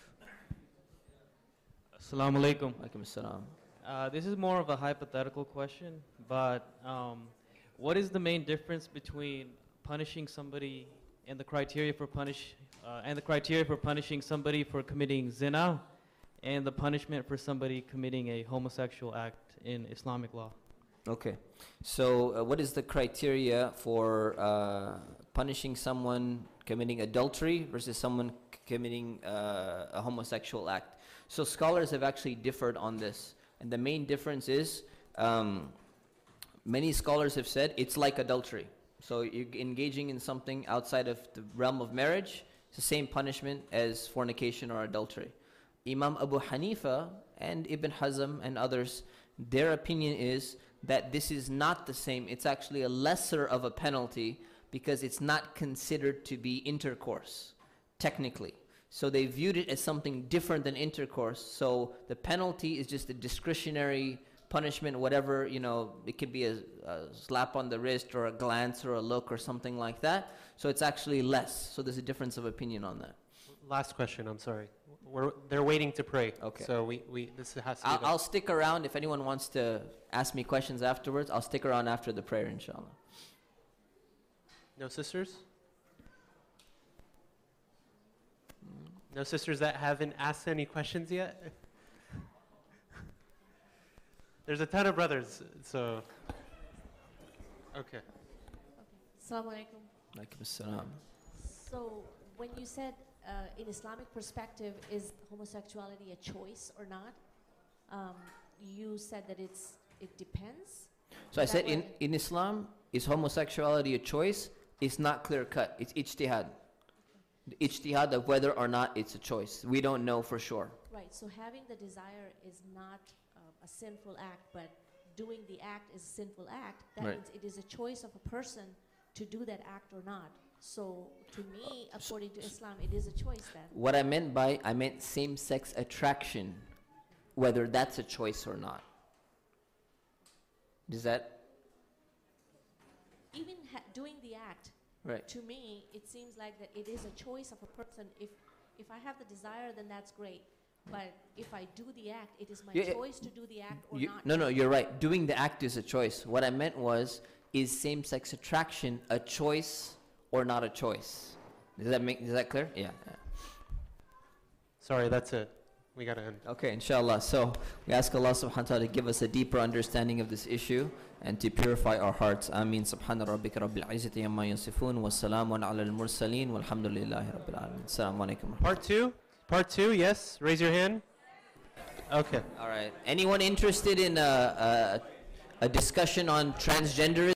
Assalamu alaikum. Alaikum assalam. This is more of a hypothetical question, but what is the main difference between punishing somebody and the criteria for punishing somebody for committing zina and the punishment for somebody committing a homosexual act in Islamic law? Okay. So what is the criteria for punishing someone committing adultery versus someone committing a homosexual act? So scholars have actually differed on this. And the main difference is, many scholars have said it's like adultery. So you're engaging in something outside of the realm of marriage, it's the same punishment as fornication or adultery. Imam Abu Hanifa and Ibn Hazm and others, their opinion is that this is not the same. It's actually a lesser of a penalty because it's not considered to be intercourse, technically. So they viewed it as something different than intercourse. So the penalty is just a discretionary punishment, whatever, it could be a slap on the wrist or a glance or a look or something like that. So it's actually less. So there's a difference of opinion on that. Last question, I'm sorry. They're waiting to pray. Okay. So this has to be I'll stick around. If anyone wants to ask me questions afterwards, I'll stick around after the prayer, inshallah. No sisters? No sisters that haven't asked any questions yet? There's a ton of brothers, so. Okay. Assalamu alaikum. Alaikum assalam. So, when you said in Islamic perspective, is homosexuality a choice or not? You said that it depends? So I said in Islam, is homosexuality a choice? It's not clear cut. It's ijtihad. The ijtihad of whether or not it's a choice. We don't know for sure. Right, so having the desire is not a sinful act, but doing the act is a sinful act. That means it is a choice of a person to do that act or not. So to me, according to Islam, it is a choice then. What I meant same-sex attraction, whether that's a choice or not. Does that? Even doing the act, right. To me, it seems like that it is a choice of a person. If I have the desire, then that's great. But if I do the act, it is my choice to do the act or not. No, you're right. Doing the act is a choice. What I meant was, is same-sex attraction a choice or not a choice? Is that clear? Yeah. Sorry, that's it. We gotta end. Okay, inshallah. So we ask Allah subhanahu wa ta'ala to give us a deeper understanding of this issue and to purify our hearts. Ameen. Subhana rabbika rabbil izzati amma yasifun wa salamun ala al-mursaleen walhamdulillahi rabbil alamin. Assalamu alaikum. Part two, yes. Raise your hand. Okay. All right. Anyone interested in a discussion on transgenderism?